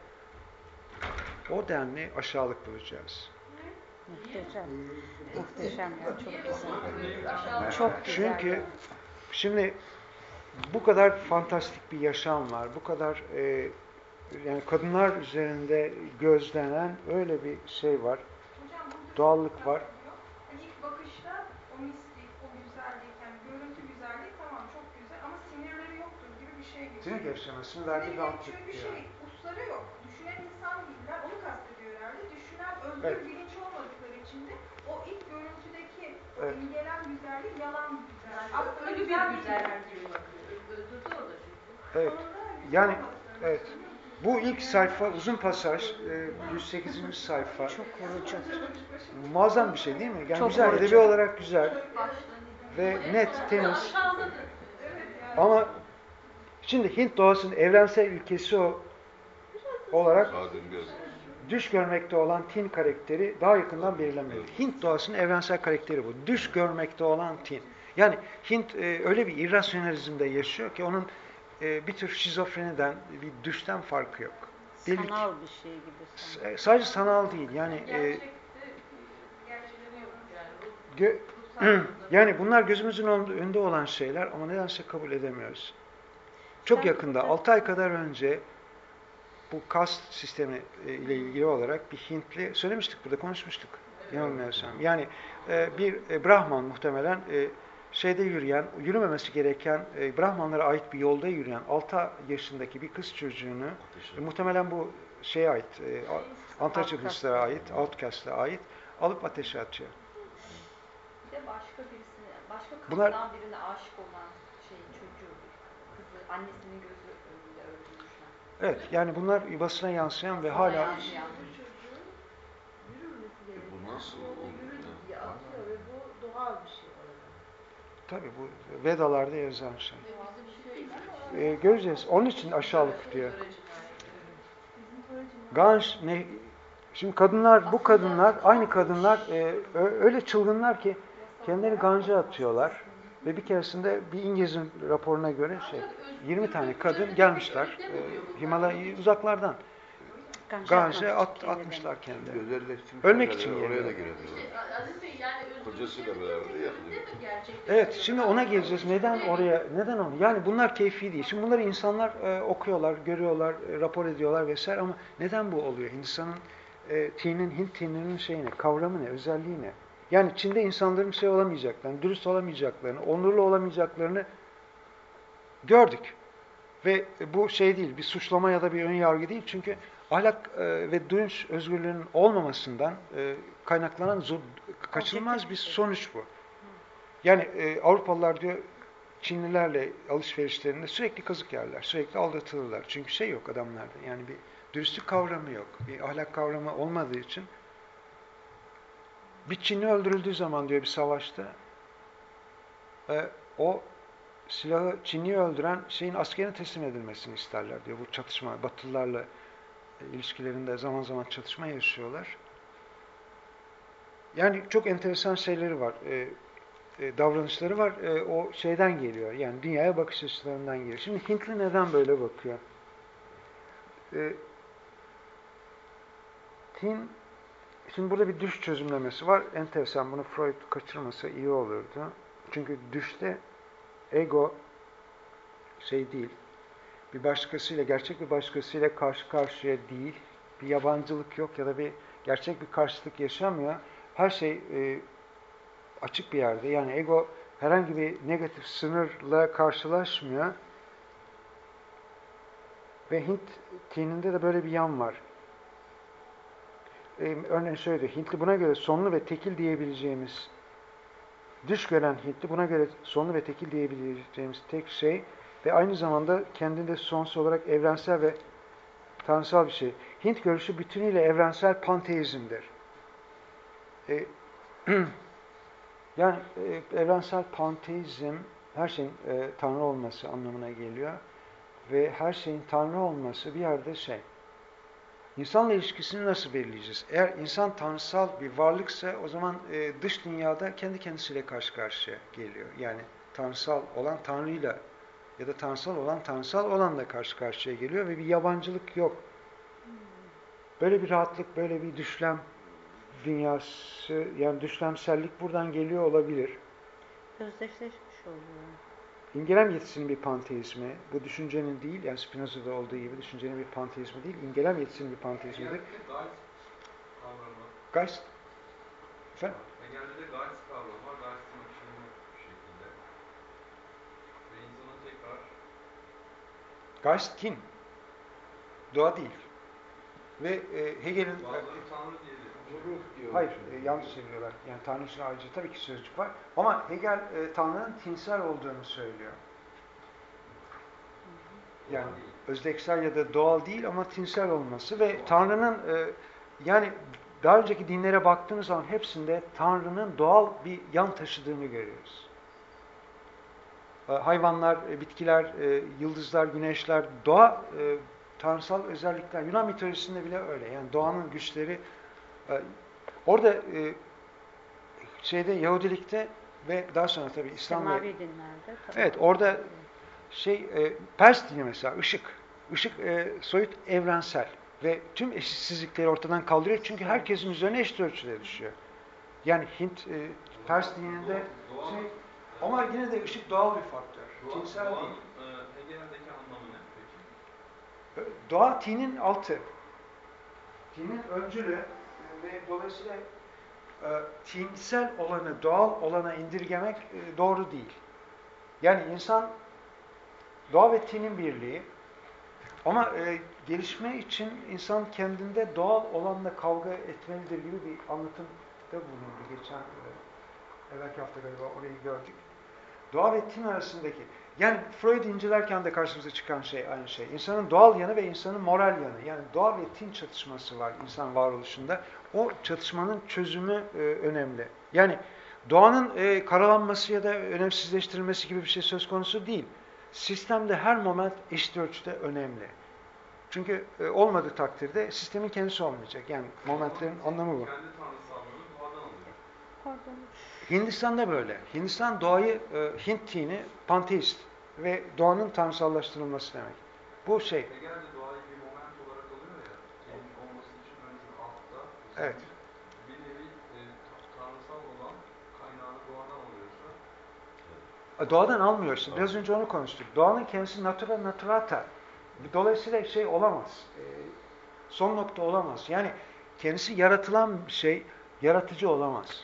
o denli aşağılık bulacağız. Muhteşem. Muhteşem ya, çok güzel. Çok güzel. Çünkü şimdi bu kadar fantastik bir yaşam var. Bu kadar e, yani kadınlar üzerinde gözlenen öyle bir şey var. Doğallık var. Yani ilk bakışta o mistik, o güzellik, yani görüntü güzelliği tamam çok güzel ama sinirleri yoktur gibi bir şey gibi. Sinir gevşemesinin verdiği rahatlık. Çünkü şey, usları yok. Düşünen insan değiller, onu kastediyor herhalde. Düşünen, özgür, Evet. bilinç olmadıkları için de o ilk görüntüdeki o Evet. imgelen güzellik yalan bir güzellik. Aslında Ölü bir güzel bir güzellik gibi bakıyor. Öldürdü orada çünkü. Evet. Yani evet. Bu ilk sayfa, uzun pasaj, yüz sekizinci sayfa. Çok vurucu. Muazzam bir şey değil mi? Yani Çok güzel, vurucu. edebi olarak güzel ve net, temiz. Ama şimdi Hint doğasının evrensel ilkesi o olarak Adem göz. düş görmekte olan Tin karakteri daha yakından belirlenmeli. Hint doğasının evrensel karakteri bu. Düş görmekte olan Tin. Yani Hint e, öyle bir irrasyonalizmde yaşıyor ki onun e, bir tür şizofreniden, bir düşten farkı yok. Delik. Sanal bir şey gibi. Sanal. S- Sadece sanal değil. Yani e, Gerçekte gerçeleri yok yani. gö- Ruhsal yani bunlar gözümüzün önünde olan şeyler ama nedense kabul edemiyoruz. Çok yakında, altı ay kadar önce bu kast sistemi ile ilgili olarak bir Hintli, söylemiştik burada, konuşmuştuk. Yanılmıyorsam. Yani e, bir e, Brahman muhtemelen e, şeyde yürüyen, yürümemesi gereken, e, Brahmanlara ait bir yolda yürüyen altı yaşındaki bir kız çocuğunu, e, muhtemelen bu şeye ait, e, Untouchables'lara ait, Outcast'a ait, alıp ateşe atıyor. Bir de başka birisine, başka Bunlar- kadından birine aşık olan şeyin çocuğu, kızı, annesinin gözü önünde öldürmüşler. Evet, yani bunlar yuvasına yansıyan ve hala Yansıyan. Bu nasıl oluyor? diye atıyor ve bu doğal bir şey orada. tabii bu Vedalarda yazan şey. Ve bizim şey E, göreceğiz. Onun için aşağılık diyor. Ganj ne? Şimdi kadınlar, bu kadınlar, aynı kadınlar e, ö- öyle çılgınlar ki kendileri ganja atıyorlar ve bir keresinde bir İngiliz'in raporuna göre şey, yirmi tane kadın gelmişler e, Himalaya uzaklardan ganja at, atmışlar kendileri. Özelleştirmiş. Ölmek için Oraya da geliyor. giremiyorlar. Aziz Bey yani Kocasıyla beraber de yapılıyor. Evet, şimdi ona geleceğiz. Neden oraya, neden onu? Yani bunlar keyfi değil. Şimdi bunları insanlar e, okuyorlar, görüyorlar, e, rapor ediyorlar vesaire ama neden bu oluyor? Hindistan'ın e, tinin, Hint tininin şeyi ne, kavramı ne, özelliği ne? Yani Çin'de insanların şey olamayacaklarını, dürüst olamayacaklarını, onurlu olamayacaklarını gördük. Ve bu şey değil, bir suçlama ya da bir ön yargı değil. Çünkü ahlak e, ve duyunç özgürlüğünün olmamasından e, kaynaklanan zor, kaçınılmaz bir sonuç bu. Yani e, Avrupalılar diyor Çinlilerle alışverişlerinde sürekli kazık yerler, sürekli aldatılırlar. Çünkü şey yok adamlarda, yani bir dürüstlük kavramı yok, bir ahlak kavramı olmadığı için bir Çinli öldürüldüğü zaman diyor bir savaşta e, o silahı Çinli'yi öldüren şeyin askerine teslim edilmesini isterler diyor. Bu çatışma, Batılılarla ilişkilerinde zaman zaman çatışma yaşıyorlar. Yani çok enteresan şeyleri var, e, e, davranışları var. E, o şeyden geliyor, yani dünyaya bakış açılarından geliyor. Şimdi Hintli neden böyle bakıyor? E, Tin, şimdi burada bir düş çözümlemesi var. Enteresan, bunu Freud kaçırmasa iyi olurdu. Çünkü düşte ego şey değil, bir başkasıyla, gerçek bir başkasıyla karşı karşıya değil, bir yabancılık yok ya da bir gerçek bir karşılık yaşamıyor. Her şey e, açık bir yerde. Yani ego herhangi bir negatif sınırla karşılaşmıyor. Ve Hint dininde de böyle bir yan var. Ee, örneğin şöyle diyor, Hintli buna göre sonlu ve tekil diyebileceğimiz, düş gören Hintli buna göre sonlu ve tekil diyebileceğimiz tek şey ve aynı zamanda kendinde sonsuz olarak evrensel ve tanrısal bir şey. Hint görüşü bütünüyle evrensel panteizmdir. Ee, yani e, evrensel panteizm her şeyin e, Tanrı olması anlamına geliyor. Ve her şeyin Tanrı olması bir yerde şey, İnsanla ilişkisini nasıl belirleyeceğiz? Eğer insan tanrısal bir varlıksa o zaman e, dış dünyada kendi kendisiyle karşı karşıya geliyor. Yani tanrısal olan Tanrı'yla ya da tanrısal olan tanrısal olanla karşı karşıya geliyor ve bir yabancılık yok. Böyle bir rahatlık, böyle bir düşlem dünyası, yani düşlemsellik buradan geliyor olabilir. Özdeşleşmiş oluyor. İngelem yetisinin bir panteizmi, bu düşüncenin değil, yani Spinoza'da olduğu gibi düşüncenin bir panteizmi değil, ingelem yetisinin bir panteizmidir. Hegel'de de Geist kavramı. Geist, efendim? Hegel'de de Geist kavramı var. Geist'in açılımı bir şekilde. Ve insanın tekrar... Geist kim? Doğa değil. Ve e, Hegel'in... Bazıları Tanrı diyelim. Ruh diyor. Hayır, e, yanlış söylüyorlar. Yani Tanrı için ayrıca tabii ki sözcük var. Ama Hegel e, Tanrı'nın tinsel olduğunu söylüyor. Yani özdeksel ya da doğal değil ama tinsel olması ve Tanrı'nın e, yani daha önceki dinlere baktığınız zaman hepsinde Tanrı'nın doğal bir yan taşıdığını görüyoruz. E, hayvanlar, e, bitkiler, e, yıldızlar, güneşler, doğa e, tanrısal özellikler. Yunan mitolojisinde bile öyle. Yani doğanın güçleri e, orada e, şeyde Yahudilikte ve daha sonra tabii İslam ve Semavi dinlerde. Tabii. evet orada şey e, Pers dini mesela ışık. Işık e, soyut evrensel ve tüm eşitsizlikleri ortadan kaldırıyor çünkü herkesin üzerine eşit ölçüde düşüyor. Yani Hint e, Pers dininde şey, ama yine de ışık doğal bir faktör. Doğa, Tinsel doğanın değil. e, Hegel'deki anlamı ne peki? Doğa tinin altı. Tinin öncülü ve dolayısıyla e, tinsel olanı doğal olana indirgemek e, doğru değil. Yani insan doğa ve tinin birliği ama e, gelişme için insan kendinde doğal olanla kavga etmelidir gibi bir anlatımda bulundu. Geçen e, evvelki hafta galiba orayı gördük. Doğa ve tin arasındaki, yani Freud incelerken de karşımıza çıkan şey aynı şey. İnsanın doğal yanı ve insanın moral yanı. Yani doğa ve tin çatışması var insan varoluşunda. O çatışmanın çözümü e, önemli. Yani doğanın e, karalanması ya da önemsizleştirilmesi gibi bir şey söz konusu değil. Sistemde her moment eşit ölçüde önemli. Çünkü e, olmadığı takdirde sistemin kendisi olmayacak. Yani momentlerin anlamı bu. Kendi tanrısallığını doğadan alıyor. Pardon. Hindistan'da böyle. Hindistan doğayı, e, Hint dini panteist ve doğanın tanrısallaştırılması demek. Bu şey. Hegel de doğayı bir moment olarak alıyor ya. Gelmiş olması için önce altta. Evet. Bir nevi e, tanrısal olan kaynağını doğadan alıyorsa. Doğadan almıyorsun. Biraz önce onu konuştuk. Doğanın kendisi natura naturata. Dolayısıyla şey olamaz. E, son nokta olamaz. Yani kendisi yaratılan bir şey, yaratıcı olamaz.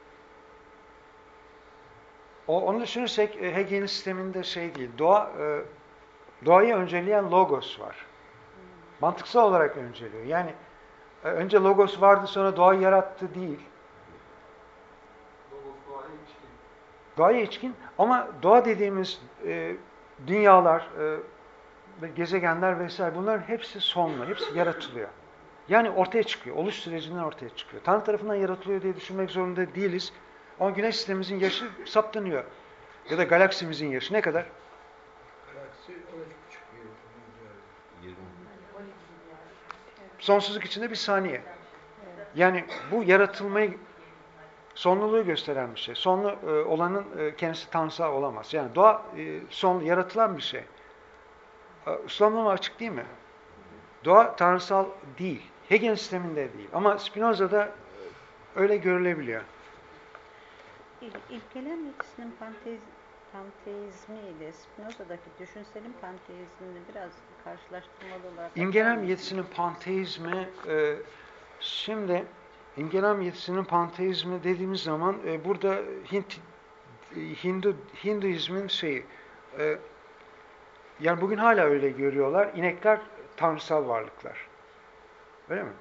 O, onu düşünürsek e, Hegel'in sisteminde şey değil. Doğa, e, doğayı önceleyen logos var. Mantıksal olarak önceliyor. Yani e, önce logos vardı sonra doğayı yarattı değil. Logos doğaya ilişkin. Doğaya içkin ama doğa dediğimiz e, dünyalar, e, gezegenler vesaire bunların hepsi sonlu, hepsi yaratılıyor. Yani ortaya çıkıyor, oluş sürecinden ortaya çıkıyor. Tanrı tarafından yaratılıyor diye düşünmek zorunda değiliz. Ama güneş sistemimizin yaşı saptanıyor. Ya da galaksimizin yaşı ne kadar? Galaksi on üç buçuk yıl. yirmi. Sonsuzluk içinde bir saniye. Yani bu yaratılmayı, sonluluğu gösteren bir şey. Sonlu e, olanın e, kendisi tanrısal olamaz. Yani doğa e, son yaratılan bir şey. E, İslam'da açık değil mi? Doğa tanrısal değil. Hegel sisteminde değil. Ama Spinoza'da e, öyle görülebiliyor. İl, ilkelem yetisinin panteiz, panteizmi ile Spinoza'daki düşünselin panteizmini biraz karşılaştırmalı olarak... İmgelem yetisinin panteizmi, e, şimdi İmgelem yetisinin panteizmi dediğimiz zaman e, burada Hint, Hindu, Hinduizmin şeyi, e, yani bugün hala öyle görüyorlar. İnekler tanrısal varlıklar. Öyle mi?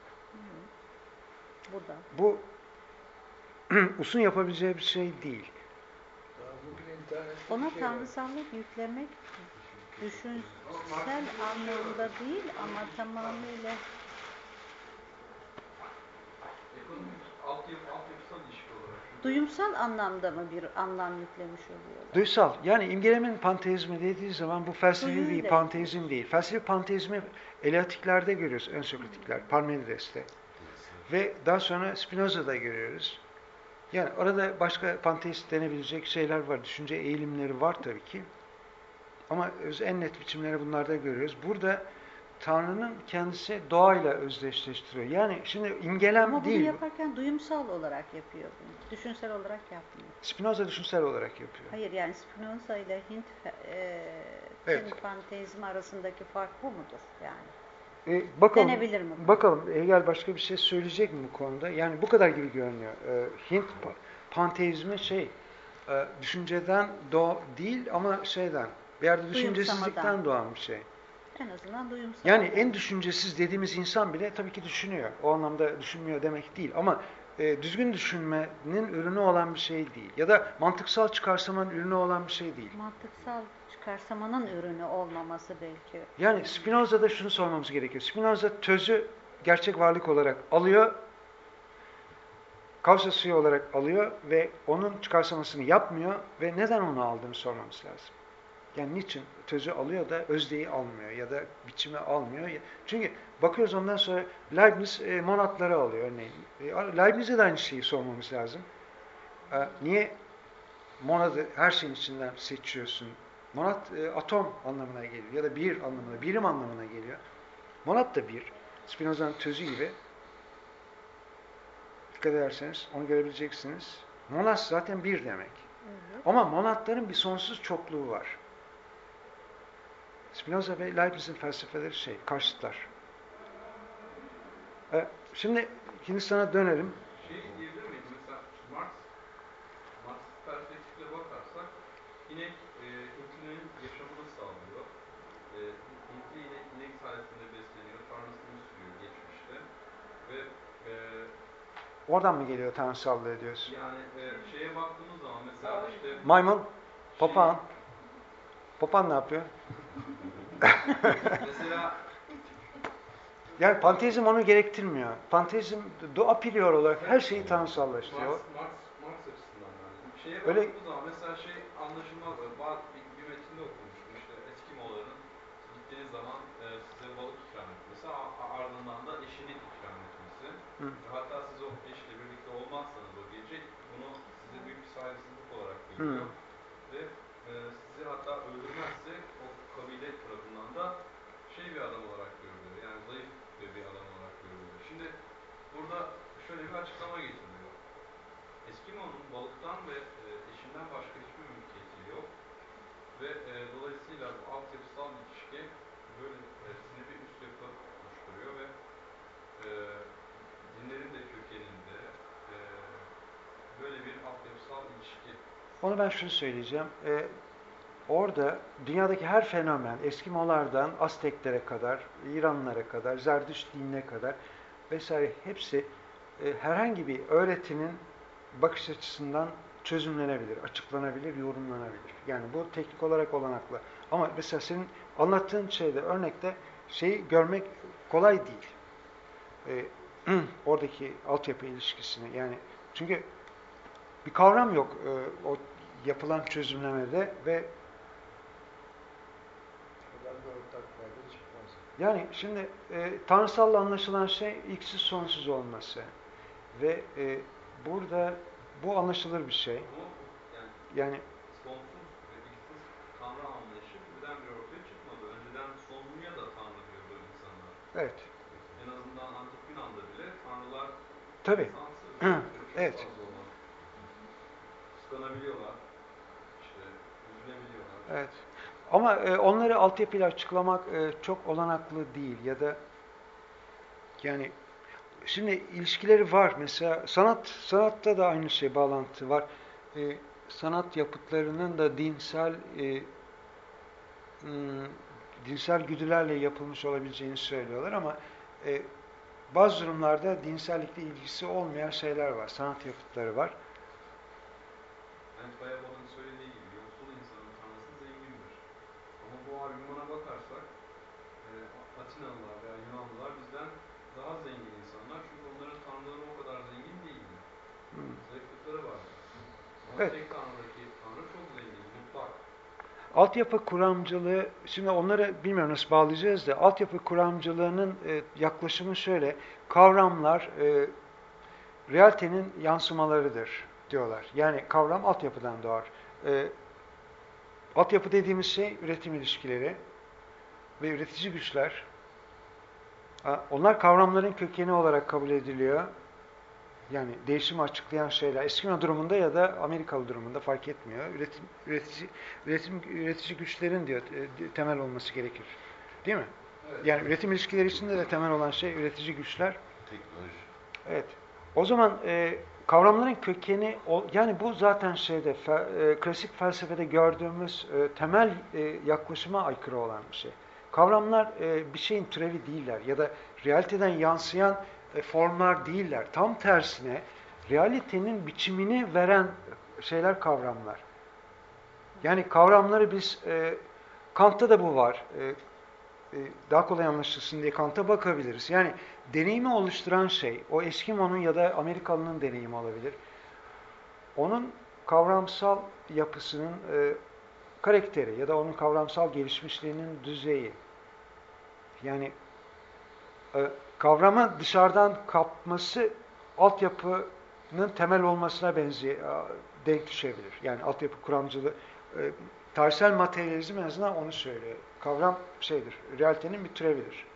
Burada. Bu Us'un yapabileceği bir şey değil. Daha bugün internette Ona bir şey var. tanrısallık yüklemek düşünsel anlamda değil ama tamamıyla Ekonomik altyapı, altyapısal ilişki olarak. duyumsal anlamda mı bir anlam yüklemiş oluyorlar? Duysal. Yani imgelemin panteizmi dediği zaman bu felsefi bir Duyuyla. panteizm değil. Felsefi panteizmi Eleatikler'de görüyoruz, ön Sokratikler, Parmenides'te. Ve daha sonra Spinoza'da görüyoruz. Yani orada başka panteist denebilecek şeyler var. Düşünce eğilimleri var tabii ki. Ama öz, en net biçimleri bunlarda görüyoruz. Burada Tanrı'nın kendisi doğayla özdeşleştiriyor. Yani şimdi imgelem Ama bunu değil. yaparken duyumsal olarak yapıyor bunu. Düşünsel olarak yapmıyor. Spinoza düşünsel olarak yapıyor. Hayır yani Spinoza ile Hint e, Evet. Hint panteizmi arasındaki fark bu mudur yani? E, bakalım, Denebilir mi? bakalım Hegel başka bir şey söyleyecek mi bu konuda? Yani bu kadar gibi görünüyor. E, Hint pa- panteizmi şey, e, düşünceden doğ değil ama şeyden, bir yerde düşüncesizlikten Duyumsamadan. doğan bir şey. En azından duyumsal. Yani en düşüncesiz dediğimiz insan bile tabii ki düşünüyor. O anlamda düşünmüyor demek değil. Ama e, düzgün düşünmenin ürünü olan bir şey değil. Ya da mantıksal çıkarsamanın ürünü olan bir şey değil. mantıksal çıkarsamanın ürünü olmaması belki. Yani Spinoza'da şunu sormamız gerekiyor. Spinoza tözü gerçek varlık olarak alıyor, kavsa suyu olarak alıyor ve onun çıkarsamasını yapmıyor ve neden onu aldığını sormamız lazım. Yani niçin tözü alıyor da özdeği almıyor ya da biçimi almıyor? Çünkü bakıyoruz ondan sonra Leibniz e, monadları alıyor örneğin. E, Leibniz'e de aynı şeyi sormamız lazım. E, niye monadı her şeyin içinden seçiyorsun? Monad e, atom anlamına geliyor ya da bir anlamına, birim anlamına geliyor. Monad da bir. Spinoza'nın tözü gibi. Dikkat ederseniz onu görebileceksiniz. Monas zaten bir demek. Evet. Ama monadların bir sonsuz çokluğu var. Spinoza ve Leibniz'in felsefeleri şey, karşıtlar. E, şimdi Hindistan'a dönelim. Şey diyebilir miyiz? Mesela Marx, Marx perspektifle bakarsak inek e, Hintli'nin yaşamını sağlıyor. E, Hintli inek, inek sayesinde besleniyor. Tanrısını sürüyor geçmişte. Ve e, Oradan mı geliyor tanrısallığı diyorsun? yani e, şeye baktığımız zaman mesela işte Maymun, papağan. Papağan ne yapıyor? mesela Yani panteizm onu gerektirmiyor. Panteizm doğa prior olarak her şeyi tanrısallaştırıyor. Marx, Marx, Marx açısından yani. Şeye Öyle- baktığımız zaman mesela şey anlaşılmaz. Bazı bir, bir metinde okumuştum işte Eskimoların gittiğiniz zaman e, size balık ikram etmesi, a- a- ardından da eşini ikram etmesi. Hı. Hatta siz o eşle birlikte olmazsanız o gece bunu size büyük bir saygısızlık olarak görüyor. Ve e, sizi hatta öldürmezse o kabile tarafından da şey bir adam olarak görülüyor. Yani zayıf bir bir adam olarak görülüyor. Şimdi burada şöyle bir açıklama getiriliyor. Eskimo'nun balıktan ve e, eşinden başka hiçbir mülkiyeti yok. Ve e, dolayısıyla bu altyapısal ilişki böyle e, sinir bir üst yapı oluşturuyor ve e, dinlerin de kökeninde e, böyle bir altyapısal ilişki. Onu ben şunu söyleyeceğim. Ee, orada dünyadaki her fenomen, Eskimolardan Azteklere kadar, İranlılara kadar, Zerdüşt dinine kadar vesaire hepsi e, herhangi bir öğretinin bakış açısından çözümlenebilir, açıklanabilir, yorumlanabilir. Yani bu teknik olarak olanaklı. Ama mesela senin anlattığın şeyde, örnekte şeyi görmek kolay değil. Ee, oradaki altyapı ilişkisini. Yani çünkü bir kavram yok. Ee, o yapılan çözümlemede ve Oradan da ortak fayda çıkmaz. yani şimdi e, tanrısalla anlaşılan şey iksiz sonsuz olması ve e, burada bu anlaşılır bir şey. Ama yani Yani sonsuz ve iksiz Tanrı anlayışı birdenbire ortaya çıkmadı. Önceden sonluya da Tanrı diyordu insanlar. evet, En azından antik Yunan'da bile Tanrılar tabii. insansız. Hı, Çok evet. fazla olan. Kıskanabiliyorlar. İşte üzülebiliyorlar. Evet. Ama e, onları altyapıyla açıklamak e, çok olanaklı değil ya da yani şimdi ilişkileri var. Mesela sanat sanatta da aynı şey bağlantı var. E, sanat yapıtlarının da dinsel e, m, dinsel güdülerle yapılmış olabileceğini söylüyorlar ama e, bazı durumlarda dinsellikle ilgisi olmayan şeyler var. Sanat yapıtları var. Bence Bayabon'un söylediği gibi yoksul insanın tanrısı zengindir. Ama bu argümana bakarsak e, Atinalılar veya Yunanlılar bizden daha zengin insanlar çünkü onların tanrıları o kadar zengin değildi. Hmm. Zayıflıkları vardı. Ama Evet. tek tanrıdaki tanrı çok zengin, mutlak. Altyapı kuramcılığı, şimdi onları bilmiyorum nasıl bağlayacağız da, altyapı kuramcılığının e, yaklaşımı şöyle, kavramlar e, realitenin yansımalarıdır diyorlar. Yani kavram altyapıdan doğar. E, altyapı dediğimiz şey üretim ilişkileri ve üretici güçler. Ha, onlar kavramların kökeni olarak kabul ediliyor. Yani değişimi açıklayan şeyler. Eskimo durumunda ya da Amerikalı durumunda fark etmiyor. Üretim, üretici, üretim, üretici güçlerin diyor e, temel olması gerekir. Değil mi? Evet. Yani üretim ilişkileri içinde de temel olan şey üretici güçler. Teknoloji. Evet. O zaman e, kavramların kökeni, o, yani bu zaten şeyde fe, e, klasik felsefede gördüğümüz e, temel e, yaklaşıma aykırı olan bir şey. Kavramlar e, bir şeyin türevi değiller ya da realiteden yansıyan e, formlar değiller. Tam tersine realitenin biçimini veren şeyler kavramlar. Yani kavramları biz e, Kant'ta da bu var. E, e, daha kolay anlaşılsın diye Kant'a bakabiliriz. Yani deneyimi oluşturan şey, o Eskimo'nun ya da Amerikalı'nın deneyimi olabilir. Onun kavramsal yapısının e, karakteri ya da onun kavramsal gelişmişliğinin düzeyi. Yani e, kavramı dışarıdan kapması altyapının temel olmasına benziyor, denk düşebilir. Yani altyapı kuramcılığı, e, tarihsel materyalizm en azından onu söylüyor. Kavram şeydir, realitenin bir türevidir.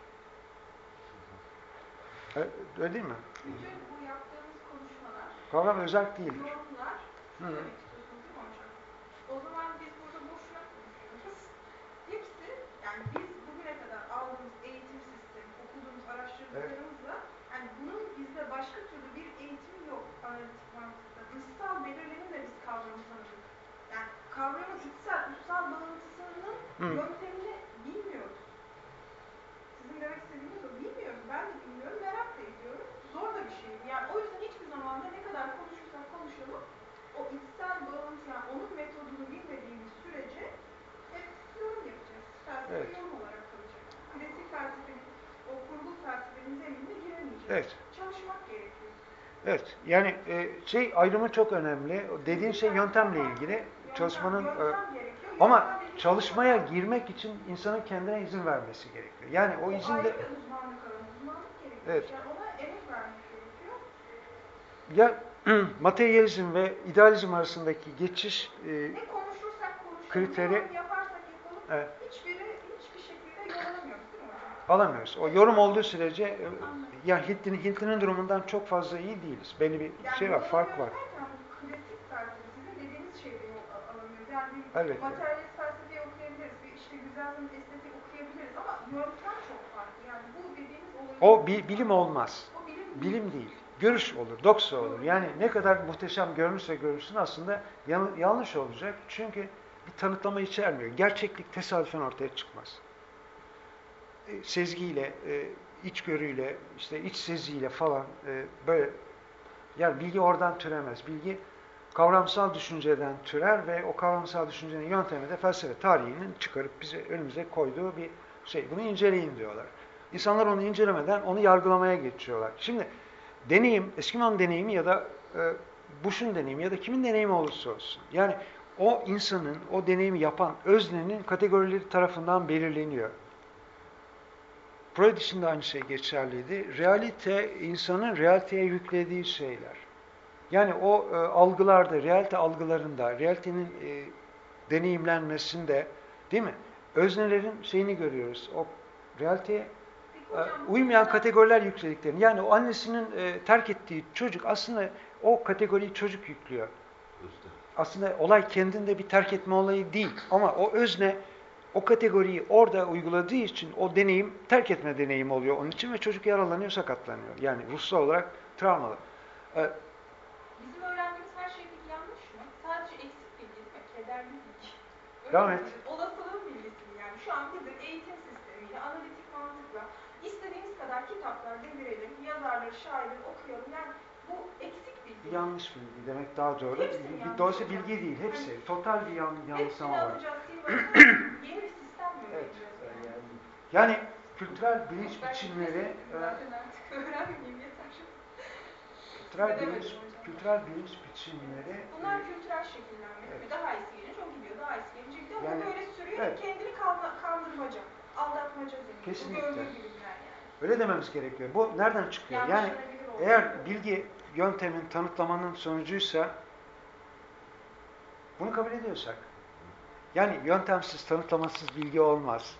E, öyle değil mi? Bütün bu yaptığımız konuşmalar, Kavram özerk değildir. yorumlar, Hı. şunu demek istiyorsunuz değil mi hocam? O zaman biz burada boşuna konuşuyoruz. Hepsi, yani biz bugüne kadar aldığımız eğitim sistemi, okuduğumuz araştırdıklarımızla, yani bunun bizde başka türlü bir eğitimi yok analitik mantıkta. Dışsal belirlenimle biz kavramı tanıdık. Yani kavramın içsel, üstsel bağıntısının Hı. yöntemini bilmiyoruz. Sizin demek istediğiniz o. Bilmiyoruz. Ben de bilmiyorum. Merak da ediyorum. Zor da bir şey. Yani o yüzden hiçbir zaman da ne kadar konuşursak konuşalım o içsel bağıntı, yani onun metodunu bilmediğimiz sürece hep yorum yapacağız. Felsefe Evet. yorum olarak kalacak. Klasik felsefenin, o kurgu felsefenin zeminine giremeyeceğiz. Evet. Çalışmak gerekiyor. Evet, yani e, şey ayrımı çok önemli. O dediğin şey yöntemle ilgili. Yöntem, Çalışmanın e, yöntem gerekiyor. ama Yöntem dediğimiz çalışmaya şey- girmek için insanın kendine izin vermesi gerekiyor. Yani o O izin ayrı de bir uzmanlık alanı. Uzmanlık gerekiyor. Evet. Yani ona emek vermek gerekiyor. ya materyalizm ve idealizm arasındaki geçiş e, Ne konuşursak konuşalım, Kriteri- ne yorum yaparsak yapalım, Evet. hiçbiri hiçbir şekilde yorulamıyoruz değil mi hocam? alamıyoruz. O yorum olduğu sürece e, yani Hintli'nin Hintli'nin durumundan çok fazla iyi değiliz. Belli bir Yani şey var, fark var. yorulamıyoruz derken bu klasik felsefe, sizin dediğiniz şeyleri yol- alamıyoruz. Yani bir Elbette. materyalist felsefeyi okuyabiliriz, bir işte güzel sanat estetiği okuyabiliriz ama yöntem çok farklı. Yani bu dediğiniz olayı... O bi- bilim olmaz. O bilim değil. Bilim değil. Görüş olur, doksa olur. Yani ne kadar muhteşem görünürse görünsün aslında yan- yanlış olacak. Çünkü bir tanıtlama içermiyor. Gerçeklik tesadüfen ortaya çıkmaz. E, sezgiyle, e, içgörüyle, işte iç seziyle falan e, böyle yani bilgi oradan türemez. Bilgi kavramsal düşünceden türer ve o kavramsal düşüncenin yöntemi de felsefe tarihinin çıkarıp bize önümüze koyduğu bir şey. Bunu inceleyin diyorlar. İnsanlar onu incelemeden onu yargılamaya geçiyorlar. Şimdi deneyim, Eskimo'nun deneyimi ya da e, Bush'un deneyimi ya da kimin deneyimi olursa olsun. Yani o insanın, o deneyimi yapan öznenin kategorileri tarafından belirleniyor. Freud için de aynı şey geçerliydi. Realite, insanın realiteye yüklediği şeyler. Yani o e, algılarda, realite algılarında, realitenin e, deneyimlenmesinde, değil mi? Öznelerin şeyini görüyoruz. O realiteye e, uymayan kategoriler yüklediklerini. Yani o annesinin e, terk ettiği çocuk aslında o kategoriyi çocuk yüklüyor. Aslında olay kendinde bir terk etme olayı değil. Ama o özne o kategoriyi orada uyguladığı için o deneyim terk etme deneyimi oluyor onun için ve çocuk yaralanıyor, sakatlanıyor. Yani ruhsal olarak travmalı. Ee, Bizim öğrendiğimiz her şey bilgi yanlış mı? Sadece eksik bilgi değil mi? Kederli bilgi. Öyle Devam mi? et. Olasılığın bilgisi mi yani? Şu an bizim eğitim sistemiyle, analitik mantıkla istediğimiz kadar kitaplar devirelim, yazarları, şairleri okuyalım. Yani bu eksik bilgi. yanlış bilgi demek daha doğru. Hepsini yanlış Dolayısıyla hocam. bilgi değil, hepsi. Total bir yan, yanılsama Hepsini var. alacağız, sileceğiz. Yeni bir sistem mi Evet. öğreneceğiz yani? Yani kültürel bilinç Ben biçimleri, kesin e, zaten artık öğrenmeyeyim yeter. kültürel Veremedim bilinç, hocam. kültürel bilinç biçimleri Bunlar kültürel şekillenme. Evet. Evet. Daha iyisi gelince o gidiyor, daha iyisi gelince gidiyor. Yani, Ama böyle sürüyor evet. kendini kanla- kandırmaca, aldatmaca deniyor. Kesinlikle. Bu görgü gibiler yani. öyle dememiz gerekiyor. Bu nereden çıkıyor? Yani Yanlışlanabilir oldu. eğer bilgi yöntemin, tanıtlamanın sonucuysa bunu kabul ediyorsak, yani yöntemsiz, tanıtlamasız bilgi olmaz.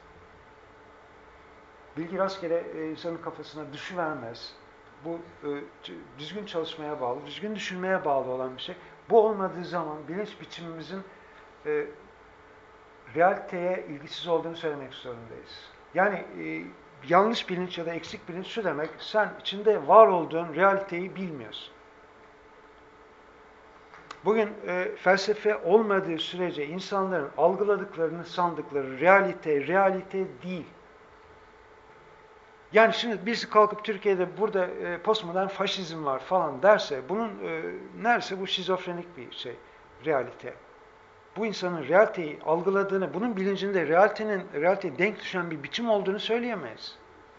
Bilgi rastgele e, insanın kafasına düşüvermez. Bu e, düzgün çalışmaya bağlı, düzgün düşünmeye bağlı olan bir şey. Bu olmadığı zaman bilinç biçimimizin e, realiteye ilgisiz olduğunu söylemek zorundayız. Yani e, yanlış bilinç ya da eksik bilinç şu demek, sen içinde var olduğun realiteyi bilmiyorsun. Bugün e, felsefe olmadığı sürece insanların algıladıklarını sandıkları realite, realite değil. Yani şimdi birisi kalkıp Türkiye'de burada e, postmodern faşizm var falan derse, bunun e, neredeyse bu şizofrenik bir şey, realite. Bu insanın realiteyi algıladığını, bunun bilincinde realitenin realiteye denk düşen bir biçim olduğunu söyleyemeyiz.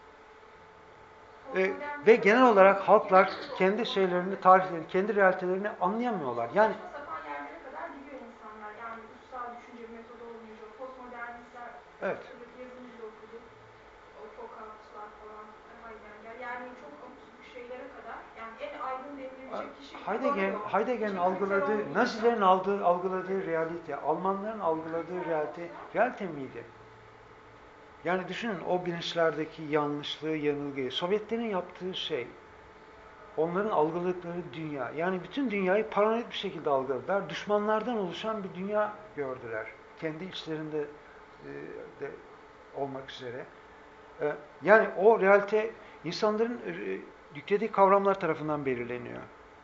E, ve genel olarak halklar kendi şeylerini, tarihlerini, kendi realitelerini anlayamıyorlar. Yani Saçma sapan yerlere kadar gidiyor insanlar. Yani ulusal düşünce metodu olmayınca, postmodernistler Evet. yazınca da okudu. O Foucault'lar falan, Heidegger. Yani çok absürt şeylere kadar. Yani en aydın denilebilecek kişi Heidegger, kullanıyor. Heidegger'in Hiçbir kriter algıladığı, olmayınca. Nazilerin aldığı, algıladığı realite, Almanların algıladığı realite, realite miydi? Yani düşünün o bilinçlerdeki yanlışlığı, yanılgıyı, Sovyetlerin yaptığı şey, onların algıladıkları dünya, yani bütün dünyayı paranoid bir şekilde algıladılar, düşmanlardan oluşan bir dünya gördüler. Kendi içlerinde e, de olmak üzere. E, yani o realite, insanların e, yüklediği kavramlar tarafından belirleniyor.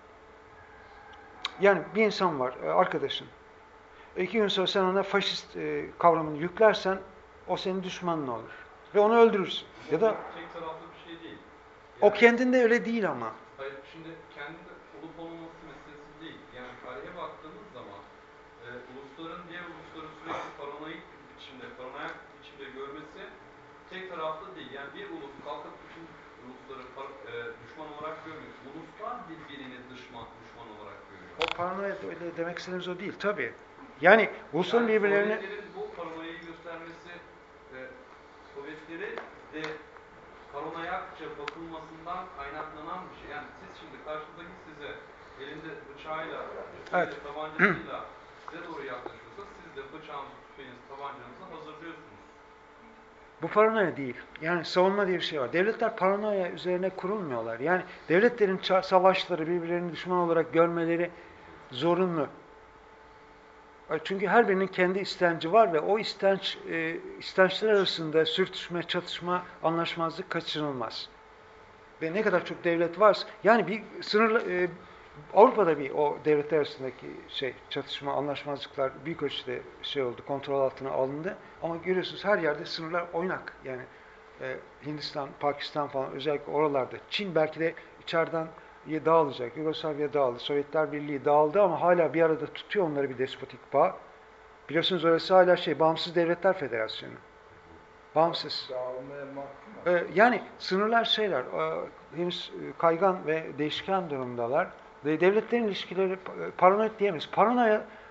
Yani bir insan var, e, arkadaşın. İki gün sonra sen ona faşist e, kavramını yüklersen, o senin düşmanın olur. Ve onu öldürürsün. Ya da tek taraflı bir şey değil. o kendinde öyle değil ama. Hayır, şimdi kendinde olup olmaması meselesi değil. Yani tarihe baktığımız zaman e, ulusların diğer ulusları sürekli paranoid biçimde, paranoyak biçimde görmesi tek taraflı değil. Yani bir ulus kalkıp bütün ulusları par, e, düşman olarak görmüyor. Uluslar birbirini düşman, düşman olarak görüyor. O paranoya öyle demek istediğimiz o değil tabii. Yani ulusların yani birbirlerini... Sovyetlerin bu paranoyayı göstermesi e, Sovyetleri de paranoyakça bakılmasından kaynaklanan bir şey. Yani siz şimdi karşınızdaki size elinde bıçağıyla, Evet. tüfeğiyle, tabancasıyla size doğru yaklaşıyorsa siz de bıçağınızı, tüfeğinizi, tabancanızı hazırlıyorsunuz. Bu paranoya değil. Yani savunma diye bir şey var. Devletler paranoya üzerine kurulmuyorlar. Yani devletlerin savaşları, birbirlerini düşman olarak görmeleri zorunlu. Çünkü her birinin kendi istenci var ve o istenç, e, istençler arasında sürtüşme, çatışma, anlaşmazlık kaçınılmaz. Ve ne kadar çok devlet varsa, yani bir sınırlı, e, Avrupa'da bir o devletler arasındaki şey, çatışma, anlaşmazlıklar büyük ölçüde şey oldu, kontrol altına alındı. Ama görüyorsunuz her yerde sınırlar oynak. Yani e, Hindistan, Pakistan falan özellikle oralarda. Çin belki de içeriden dağılacak. Yugoslavya dağıldı. Sovyetler Birliği dağıldı ama hala bir arada tutuyor onları bir despotik bağ. Biliyorsunuz orası hala şey, Bağımsız Devletler Federasyonu. Bağımsız. Dağılmaya mahkum. Ee, yani sınırlar şeyler, e, henüz kaygan ve değişken durumdalar. Ve devletlerin ilişkileri paranoid diyemeyiz. Paranoya,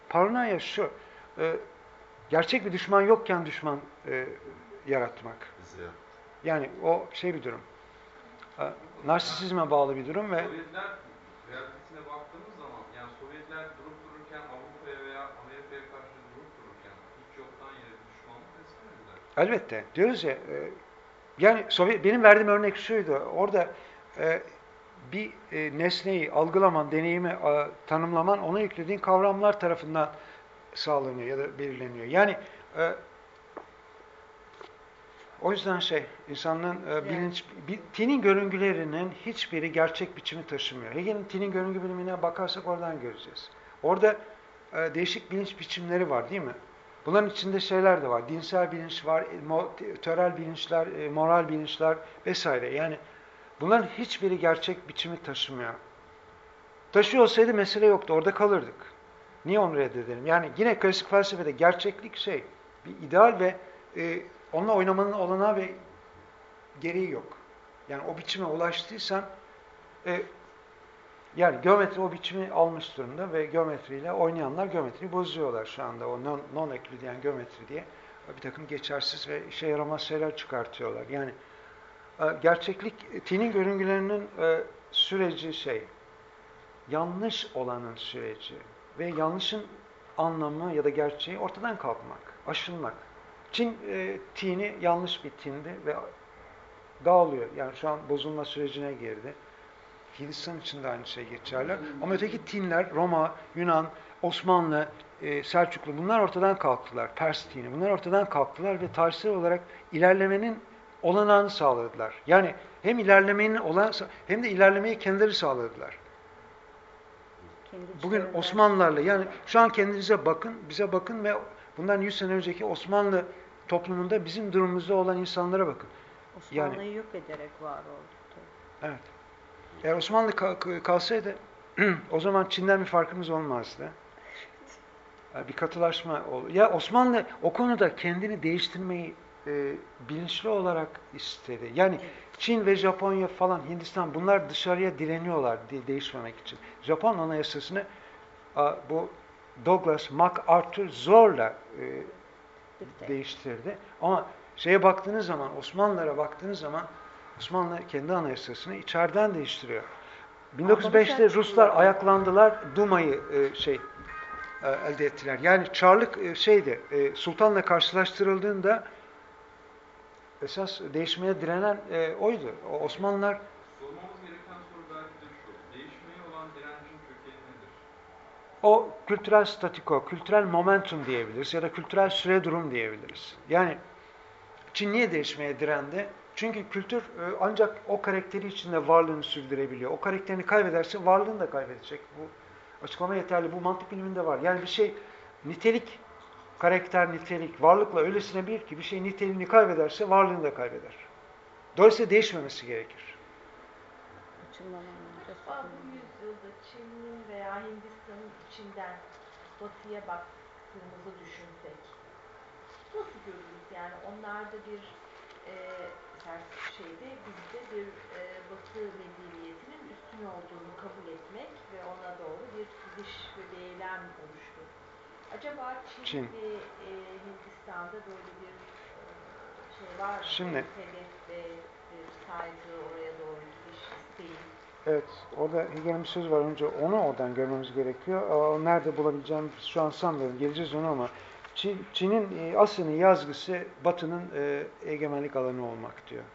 paranoya şu, e, gerçek bir düşman yokken düşman e, yaratmak. Bize yap. Yani o şey bir durum. E, narsisizme bağlı bir durum ve Sovyetler realitesine baktığımız zaman, yani Sovyetler durup dururken Avrupa'ya veya Amerika'ya karşı durup dururken hiç yoktan yere bir düşmanlık beslemediler. elbette diyoruz ya, e, yani Sovyet, benim verdiğim örnek şuydu. Orada e, bir e, nesneyi algılaman, deneyimi e, tanımlaman, ona yüklediğin kavramlar tarafından sağlanıyor ya da belirleniyor. Yani e, o yüzden şey, insanlığın e, bilinç, bi, tinin görüngülerinin hiçbiri gerçek biçimi taşımıyor. Hegel'in tinin görüngü bilimine bakarsak oradan göreceğiz. Orada e, değişik bilinç biçimleri var değil mi? Bunların içinde şeyler de var. Dinsel bilinç var, mo, törel bilinçler, e, moral bilinçler vesaire. Yani bunların hiçbiri gerçek biçimi taşımıyor. Taşıyor olsaydı mesele yoktu. Orada kalırdık. Niye onu reddedelim? Yani yine klasik felsefede gerçeklik şey, bir ideal ve e, onunla oynamanın olanağı ve gereği yok. Yani o biçime ulaştıysan e, yani geometri o biçimi almış durumda ve geometriyle oynayanlar geometriyi bozuyorlar şu anda. O non, non-Euclidean geometri diye bir takım geçersiz ve işe yaramaz şeyler çıkartıyorlar. Yani e, gerçeklik, tinin görüngülerinin e, süreci şey, yanlış olanın süreci ve yanlışın anlamı ya da gerçeği ortadan kalkmak, aşılmak. Çin e, tini yanlış bir tindi ve dağılıyor. Yani şu an bozulma sürecine girdi. Hindistan için de aynı şey geçerli. Ama öteki tinler, Roma, Yunan, Osmanlı, e, Selçuklu bunlar ortadan kalktılar. Pers tini bunlar ortadan kalktılar ve tarihsel olarak ilerlemenin olanağını sağladılar. Yani hem ilerlemenin olan hem de ilerlemeyi kendileri sağladılar. Kendi Bugün çevreler- Osmanlılarla yani şu an kendinize bakın, bize bakın ve bundan yüz sene önceki Osmanlı toplumunda bizim durumumuzda olan insanlara bakın. Osmanlı'yı yani- yok ederek var oldu. tabii. Evet. Eğer Osmanlı kal- kalsaydı o zaman Çin'den bir farkımız olmazdı. Bir katılaşma oldu. Ya Osmanlı o konuda kendini değiştirmeyi e, bilinçli olarak istedi. Yani Çin ve Japonya falan, Hindistan bunlar dışarıya direniyorlar de- değişmemek için. Japon anayasasını a, bu Douglas MacArthur zorla e, Dikte. değiştirdi. Ama şeye baktığınız zaman, Osmanlılara baktığınız zaman Osmanlı kendi anayasasını içeriden değiştiriyor. bin dokuz yüz beşte Selçuklular Ruslar var. ayaklandılar, Duma'yı e, şey e, elde ettiler. Yani Çarlık e, şeydi, e, Sultan'la karşılaştırıldığında esas değişmeye direnen e, oydu. O Osmanlılar Sormamız gereken soru belki de şu. Değişmeye olan direncin kökeni nedir? o kültürel statiko, kültürel momentum diyebiliriz ya da kültürel süre durum diyebiliriz. Yani Çin niye değişmeye direndi? Çünkü kültür e, ancak o karakteri içinde varlığını sürdürebiliyor. O karakterini kaybederse varlığını da kaybedecek. Bu açıklama yeterli. Bu mantık biliminde var. Yani bir şey nitelik, karakter, nitelik, varlıkla öylesine bir ki bir şey niteliğini kaybederse varlığını da kaybeder. Dolayısıyla değişmemesi gerekir. Açılmamanın Acaba bu yüzyılda Çin'in veya Hindistan'ın içinden batıya baktığımızı düşünsek nasıl görürüz? Yani onlarda bir e, mesela şeyde bizde bir e, batı medeniyetinin üstün olduğunu kabul etmek ve ona doğru bir gidiş ve bir eylem oluştu. Acaba Çin, Çin. ve e, Hindistan'da böyle bir e, şey var mı? Şimdi- Hedef ve bir saygı, oraya doğru gidiş isteği. Evet, orada Hegel'in bir söz var. Önce onu oradan görmemiz gerekiyor. Aa, nerede bulabileceğim şu an sanmıyorum. Geleceğiz ona ama Çin, Çin'in e, aslının yazgısı Batı'nın e, egemenlik alanı olmak diyor.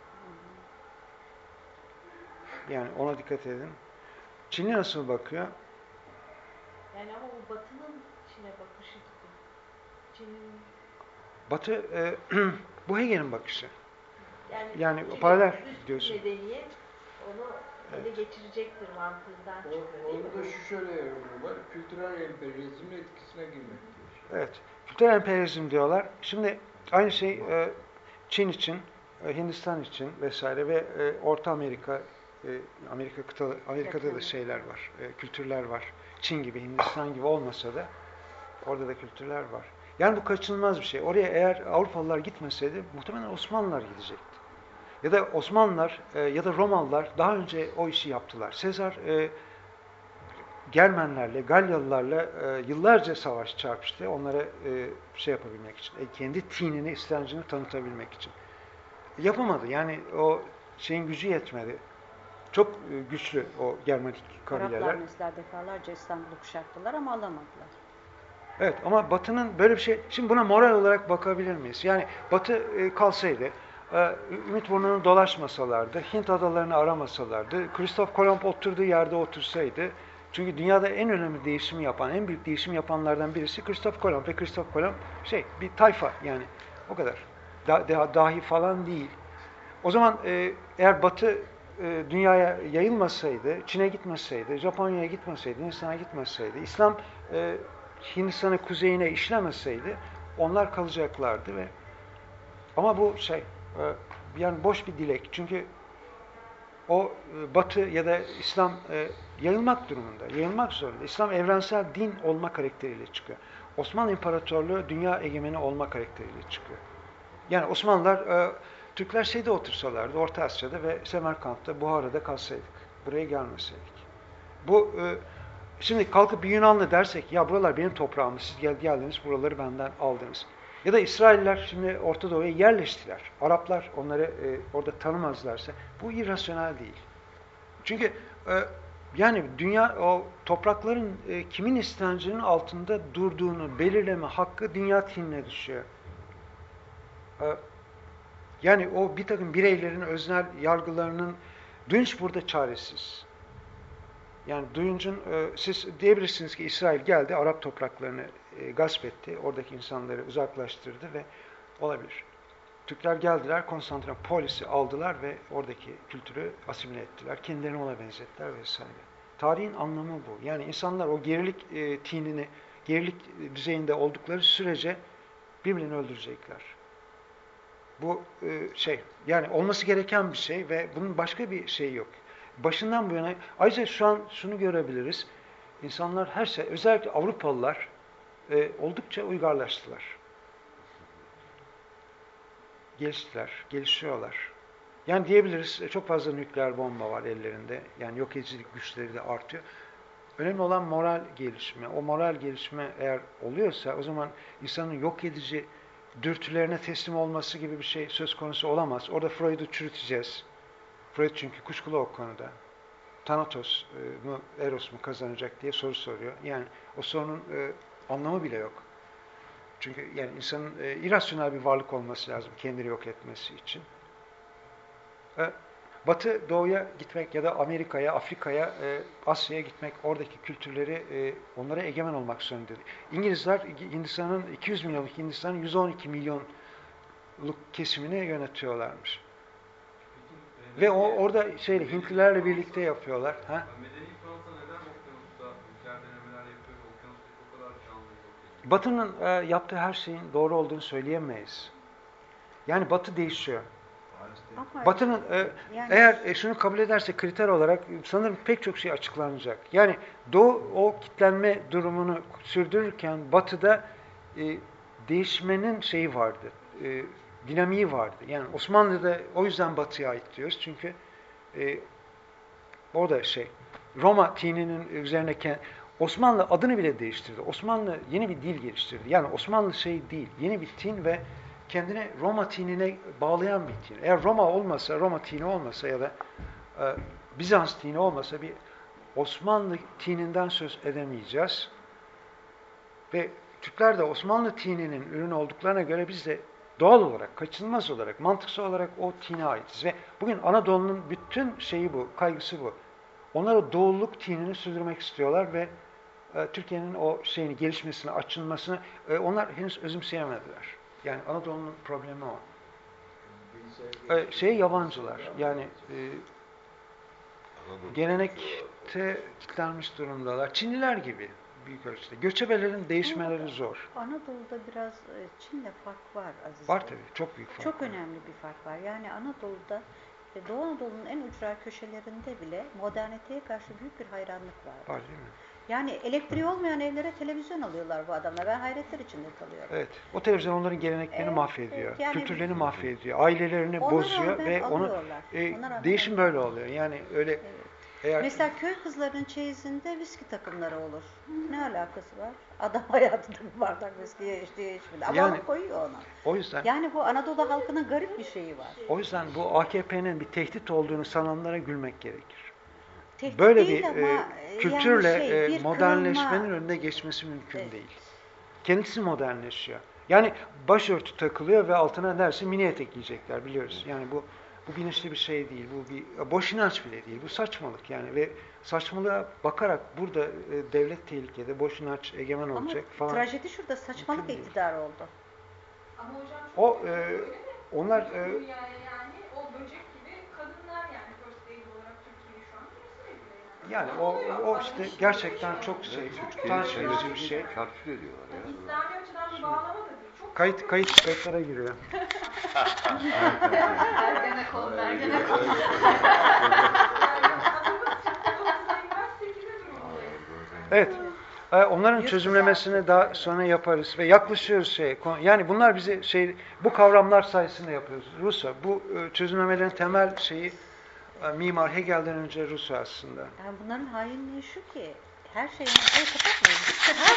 Yani ona dikkat edin. Çin'i nasıl bakıyor? Yani ama bu Batı'nın Çin'e bakışı gibi. Çin'in Batı, e, bu Hegel'in bakışı. yani, Yani Çin'in paralel üst diyorsun. medeniyet onu ele geçirecektir mantığından çıkıyor değil mi? Orada şu şöyle yorumu var, kültürel emperyalizmin etkisine girmek diyor. Evet. Kültürel emperyalizm diyorlar. Şimdi aynı şey e, Çin için, e, Hindistan için vesaire ve e, Orta Amerika, e, Amerika kıtalı, Amerika'da da şeyler var, e, kültürler var. Çin gibi, Hindistan gibi olmasa da orada da kültürler var. Yani bu kaçınılmaz bir şey. Oraya eğer Avrupalılar gitmeseydi muhtemelen Osmanlılar gidecekti. Ya da Osmanlılar e, ya da Romalılar daha önce o işi yaptılar. Sezar e, Germenlerle, Galyalılarla e, yıllarca savaş çarpıştı. Onlara e, şey yapabilmek için, e, kendi tinini, İslancını tanıtabilmek için. Yapamadı. Yani o şeyin gücü yetmedi. Çok e, güçlü o Germanik kabileler. Araplar mesela defalarca İstanbul'u kuşattılar ama alamadılar. Evet ama Batı'nın böyle bir şey... Şimdi buna moral olarak bakabilir miyiz? Yani Batı e, kalsaydı, e, Ümit Burnu'nu dolaşmasalardı, Hint adalarını aramasalardı, Kristof Kolomb oturduğu yerde otursaydı, çünkü dünyada en önemli değişimi yapan, en büyük değişimi yapanlardan birisi Kristof Kolomb ve Kristof Kolomb şey, bir tayfa yani o kadar. Da, da, dahi falan değil. O zaman e, eğer Batı e, dünyaya yayılmasaydı, Çin'e gitmeseydi, Japonya'ya gitmeseydi, Hindistan'a gitmeseydi, İslam e, Hindistan'ın kuzeyine işlemeseydi onlar kalacaklardı ve ama bu şey e, yani boş bir dilek. Çünkü o e, Batı ya da İslam e, yayılmak durumunda, yayılmak zorunda. İslam evrensel din olma karakteriyle çıkıyor. Osmanlı İmparatorluğu dünya egemeni olma karakteriyle çıkıyor. Yani Osmanlılar, e, Türkler şeyde otursalardı, Orta Asya'da ve Semerkant'ta, Buhara'da kalsaydık, buraya gelmeseydik. Bu e, şimdi kalkıp bir Yunanlı dersek, ya buralar benim toprağım, siz gel, geldiniz, buraları benden aldınız. Ya da İsrailler şimdi Orta Doğu'ya yerleştiler. Araplar onları e, orada tanımazlarsa, bu irrasyonel değil. Çünkü e, yani dünya, o toprakların e, kimin istencinin altında durduğunu belirleme hakkı dünya tinine düşüyor. E, yani o bir takım bireylerin öznel yargılarının, Dünç burada çaresiz. Yani Duyunç'un, e, siz diyebilirsiniz ki İsrail geldi, Arap topraklarını e, gasp etti, oradaki insanları uzaklaştırdı ve olabilir. Türkler geldiler, Konstantinopolis'i aldılar ve oradaki kültürü asimile ettiler, kendilerini ona benzettiler vesaire. Tarihin anlamı bu. Yani insanlar o gerilik e, tinini, gerilik düzeyinde oldukları sürece birbirini öldürecekler. Bu e, şey, yani olması gereken bir şey ve bunun başka bir şeyi yok. Başından bu yana, ayrıca şu an şunu görebiliriz. İnsanlar her şey, özellikle Avrupalılar e, oldukça uygarlaştılar. Geliştiler, gelişiyorlar. Yani diyebiliriz, çok fazla nükleer bomba var ellerinde. Yani yok edicilik güçleri de artıyor. Önemli olan moral gelişme. O moral gelişme eğer oluyorsa o zaman insanın yok edici dürtülerine teslim olması gibi bir şey söz konusu olamaz. Orada Freud'u çürüteceğiz. Freud çünkü kuşkulu o konuda. Thanatos mu, Eros mu kazanacak diye soru soruyor. Yani o sorunun e, anlamı bile yok. Çünkü yani insanın e, irrasyonel bir varlık olması lazım kendini yok etmesi için. E, Batı Doğu'ya gitmek ya da Amerika'ya, Afrika'ya, e, Asya'ya gitmek, oradaki kültürleri, e, onlara egemen olmak zorunda. İngilizler Hindistan'ın iki yüz milyonluk Hindistan'ın yüz on iki milyonluk kesimini yönetiyorlarmış. Ve o orada şeyle Hintlilerle birlikte yapıyorlar. Ha? Medeni Fransa neden okyanusta nükleer denemeler yapıyor ve okyanustaki o kadar canlı yok? Batı'nın e, yaptığı her şeyin doğru olduğunu söyleyemeyiz. Yani Batı değişiyor. Ama Batı'nın e, yani- eğer e, şunu kabul ederse kriter olarak sanırım pek çok şey açıklanacak. Yani Doğu o kitlenme durumunu sürdürürken Batı'da e, değişmenin şeyi vardı, e, dinamiği vardı. Yani Osmanlı'da o yüzden Batı'ya ait diyoruz çünkü e, o da şey Roma tininin üzerine Osmanlı adını bile değiştirdi. Osmanlı yeni bir dil geliştirdi. Yani Osmanlı şey değil, yeni bir tin ve kendine Roma tinine bağlayan bir tin. Eğer Roma olmasa, Roma tini olmasa ya da e, Bizans tini olmasa bir Osmanlı tininden söz edemeyeceğiz. Ve Türkler de Osmanlı tininin ürünü olduklarına göre biz de doğal olarak, kaçınılmaz olarak, mantıksal olarak o tine aitiz. Ve bugün Anadolu'nun bütün şeyi bu, kaygısı bu. Onlar o doğulluk tinini sürdürmek istiyorlar ve e, Türkiye'nin o şeyini, gelişmesini, açılmasını e, onlar henüz özümseyemediler. Yani Anadolu'nun problemi o. E, şey yabancılar, yani e, gelenekte kilitlenmiş durumdalar. Çinliler gibi büyük ölçüde. Göçebelerin değişmeleri zor. Anadolu'da biraz e, Çin'le fark var Aziz Var Bey. tabii, çok büyük fark Çok var. önemli bir fark var. Yani Anadolu'da, e, Doğu Anadolu'nun en ücra köşelerinde bile moderniteye karşı büyük bir hayranlık var. Var değil mi? Yani elektriği olmayan evlere televizyon alıyorlar bu adamlar. Ben hayretler içinde kalıyorum. Evet. O televizyon onların geleneklerini Evet, mahvediyor. evet. Yani- Kültürlerini mahvediyor. Ailelerini Ona bozuyor rağmen ve onu alıyorlar. e, Ona rağmen değişim alıyorlar. böyle oluyor. Yani öyle Evet. Eğer Mesela köy kızlarının çeyizinde viski takımları olur. Ne alakası var? Adam hayatında bir bardak viskiye içtiği içmedi. Ama Yani- onu koyuyor ona. o yüzden Yani bu Anadolu halkının garip bir şeyi var. o yüzden bu A K P'nin bir tehdit olduğunu sananlara gülmek gerekir. Tehdit Böyle değil bir ama e, yani kültürle şey, e, bir modernleşmenin kırılma- önüne geçmesi mümkün Evet. değil. Kendisi modernleşiyor. Yani başörtü takılıyor ve altına dersi mini etek giyecekler biliyoruz. Yani bu bu bilinçli bir şey değil. Bu bir boş inanç bile değil. Bu saçmalık yani ve saçmalığa bakarak burada e, devlet tehlikede, boş inanç egemen Ama olacak falan. trajedi şurada, saçmalık Mümkün değil. iktidar oldu. Ama hocam O çok e, öyle mi? onlar Bütün e, dünyaya yani o böcek gibi kadınlar yani first aid olarak Türkiye'yi şu an temsil ediyor yani. yani Ne o oluyor? o Adam işte işini gerçekten görüyor. çok şey, Türkiye'yi utanç verici bir şey. çarçur ediyorlar ya. İslami açıdan bir bağlama da değil. Çok Kayıt kayıt kayıtlara giriyor. Ergenekon, Ergenekon. Yani adımız dokuz ayından sekize durumundayız. Evet. e, Onların Yüz çözümlemesini daha sonra yaparız ve yaklaşıyoruz şey. Yani bunlar bize şey bu kavramlar sayesinde yapıyoruz. Rousseau bu e, çözümlemelerin temel şeyi e, mimar Hegel'den önce Rousseau aslında. Yani bunların hainliği şu ki her şeyi masaya kapatmayın. Her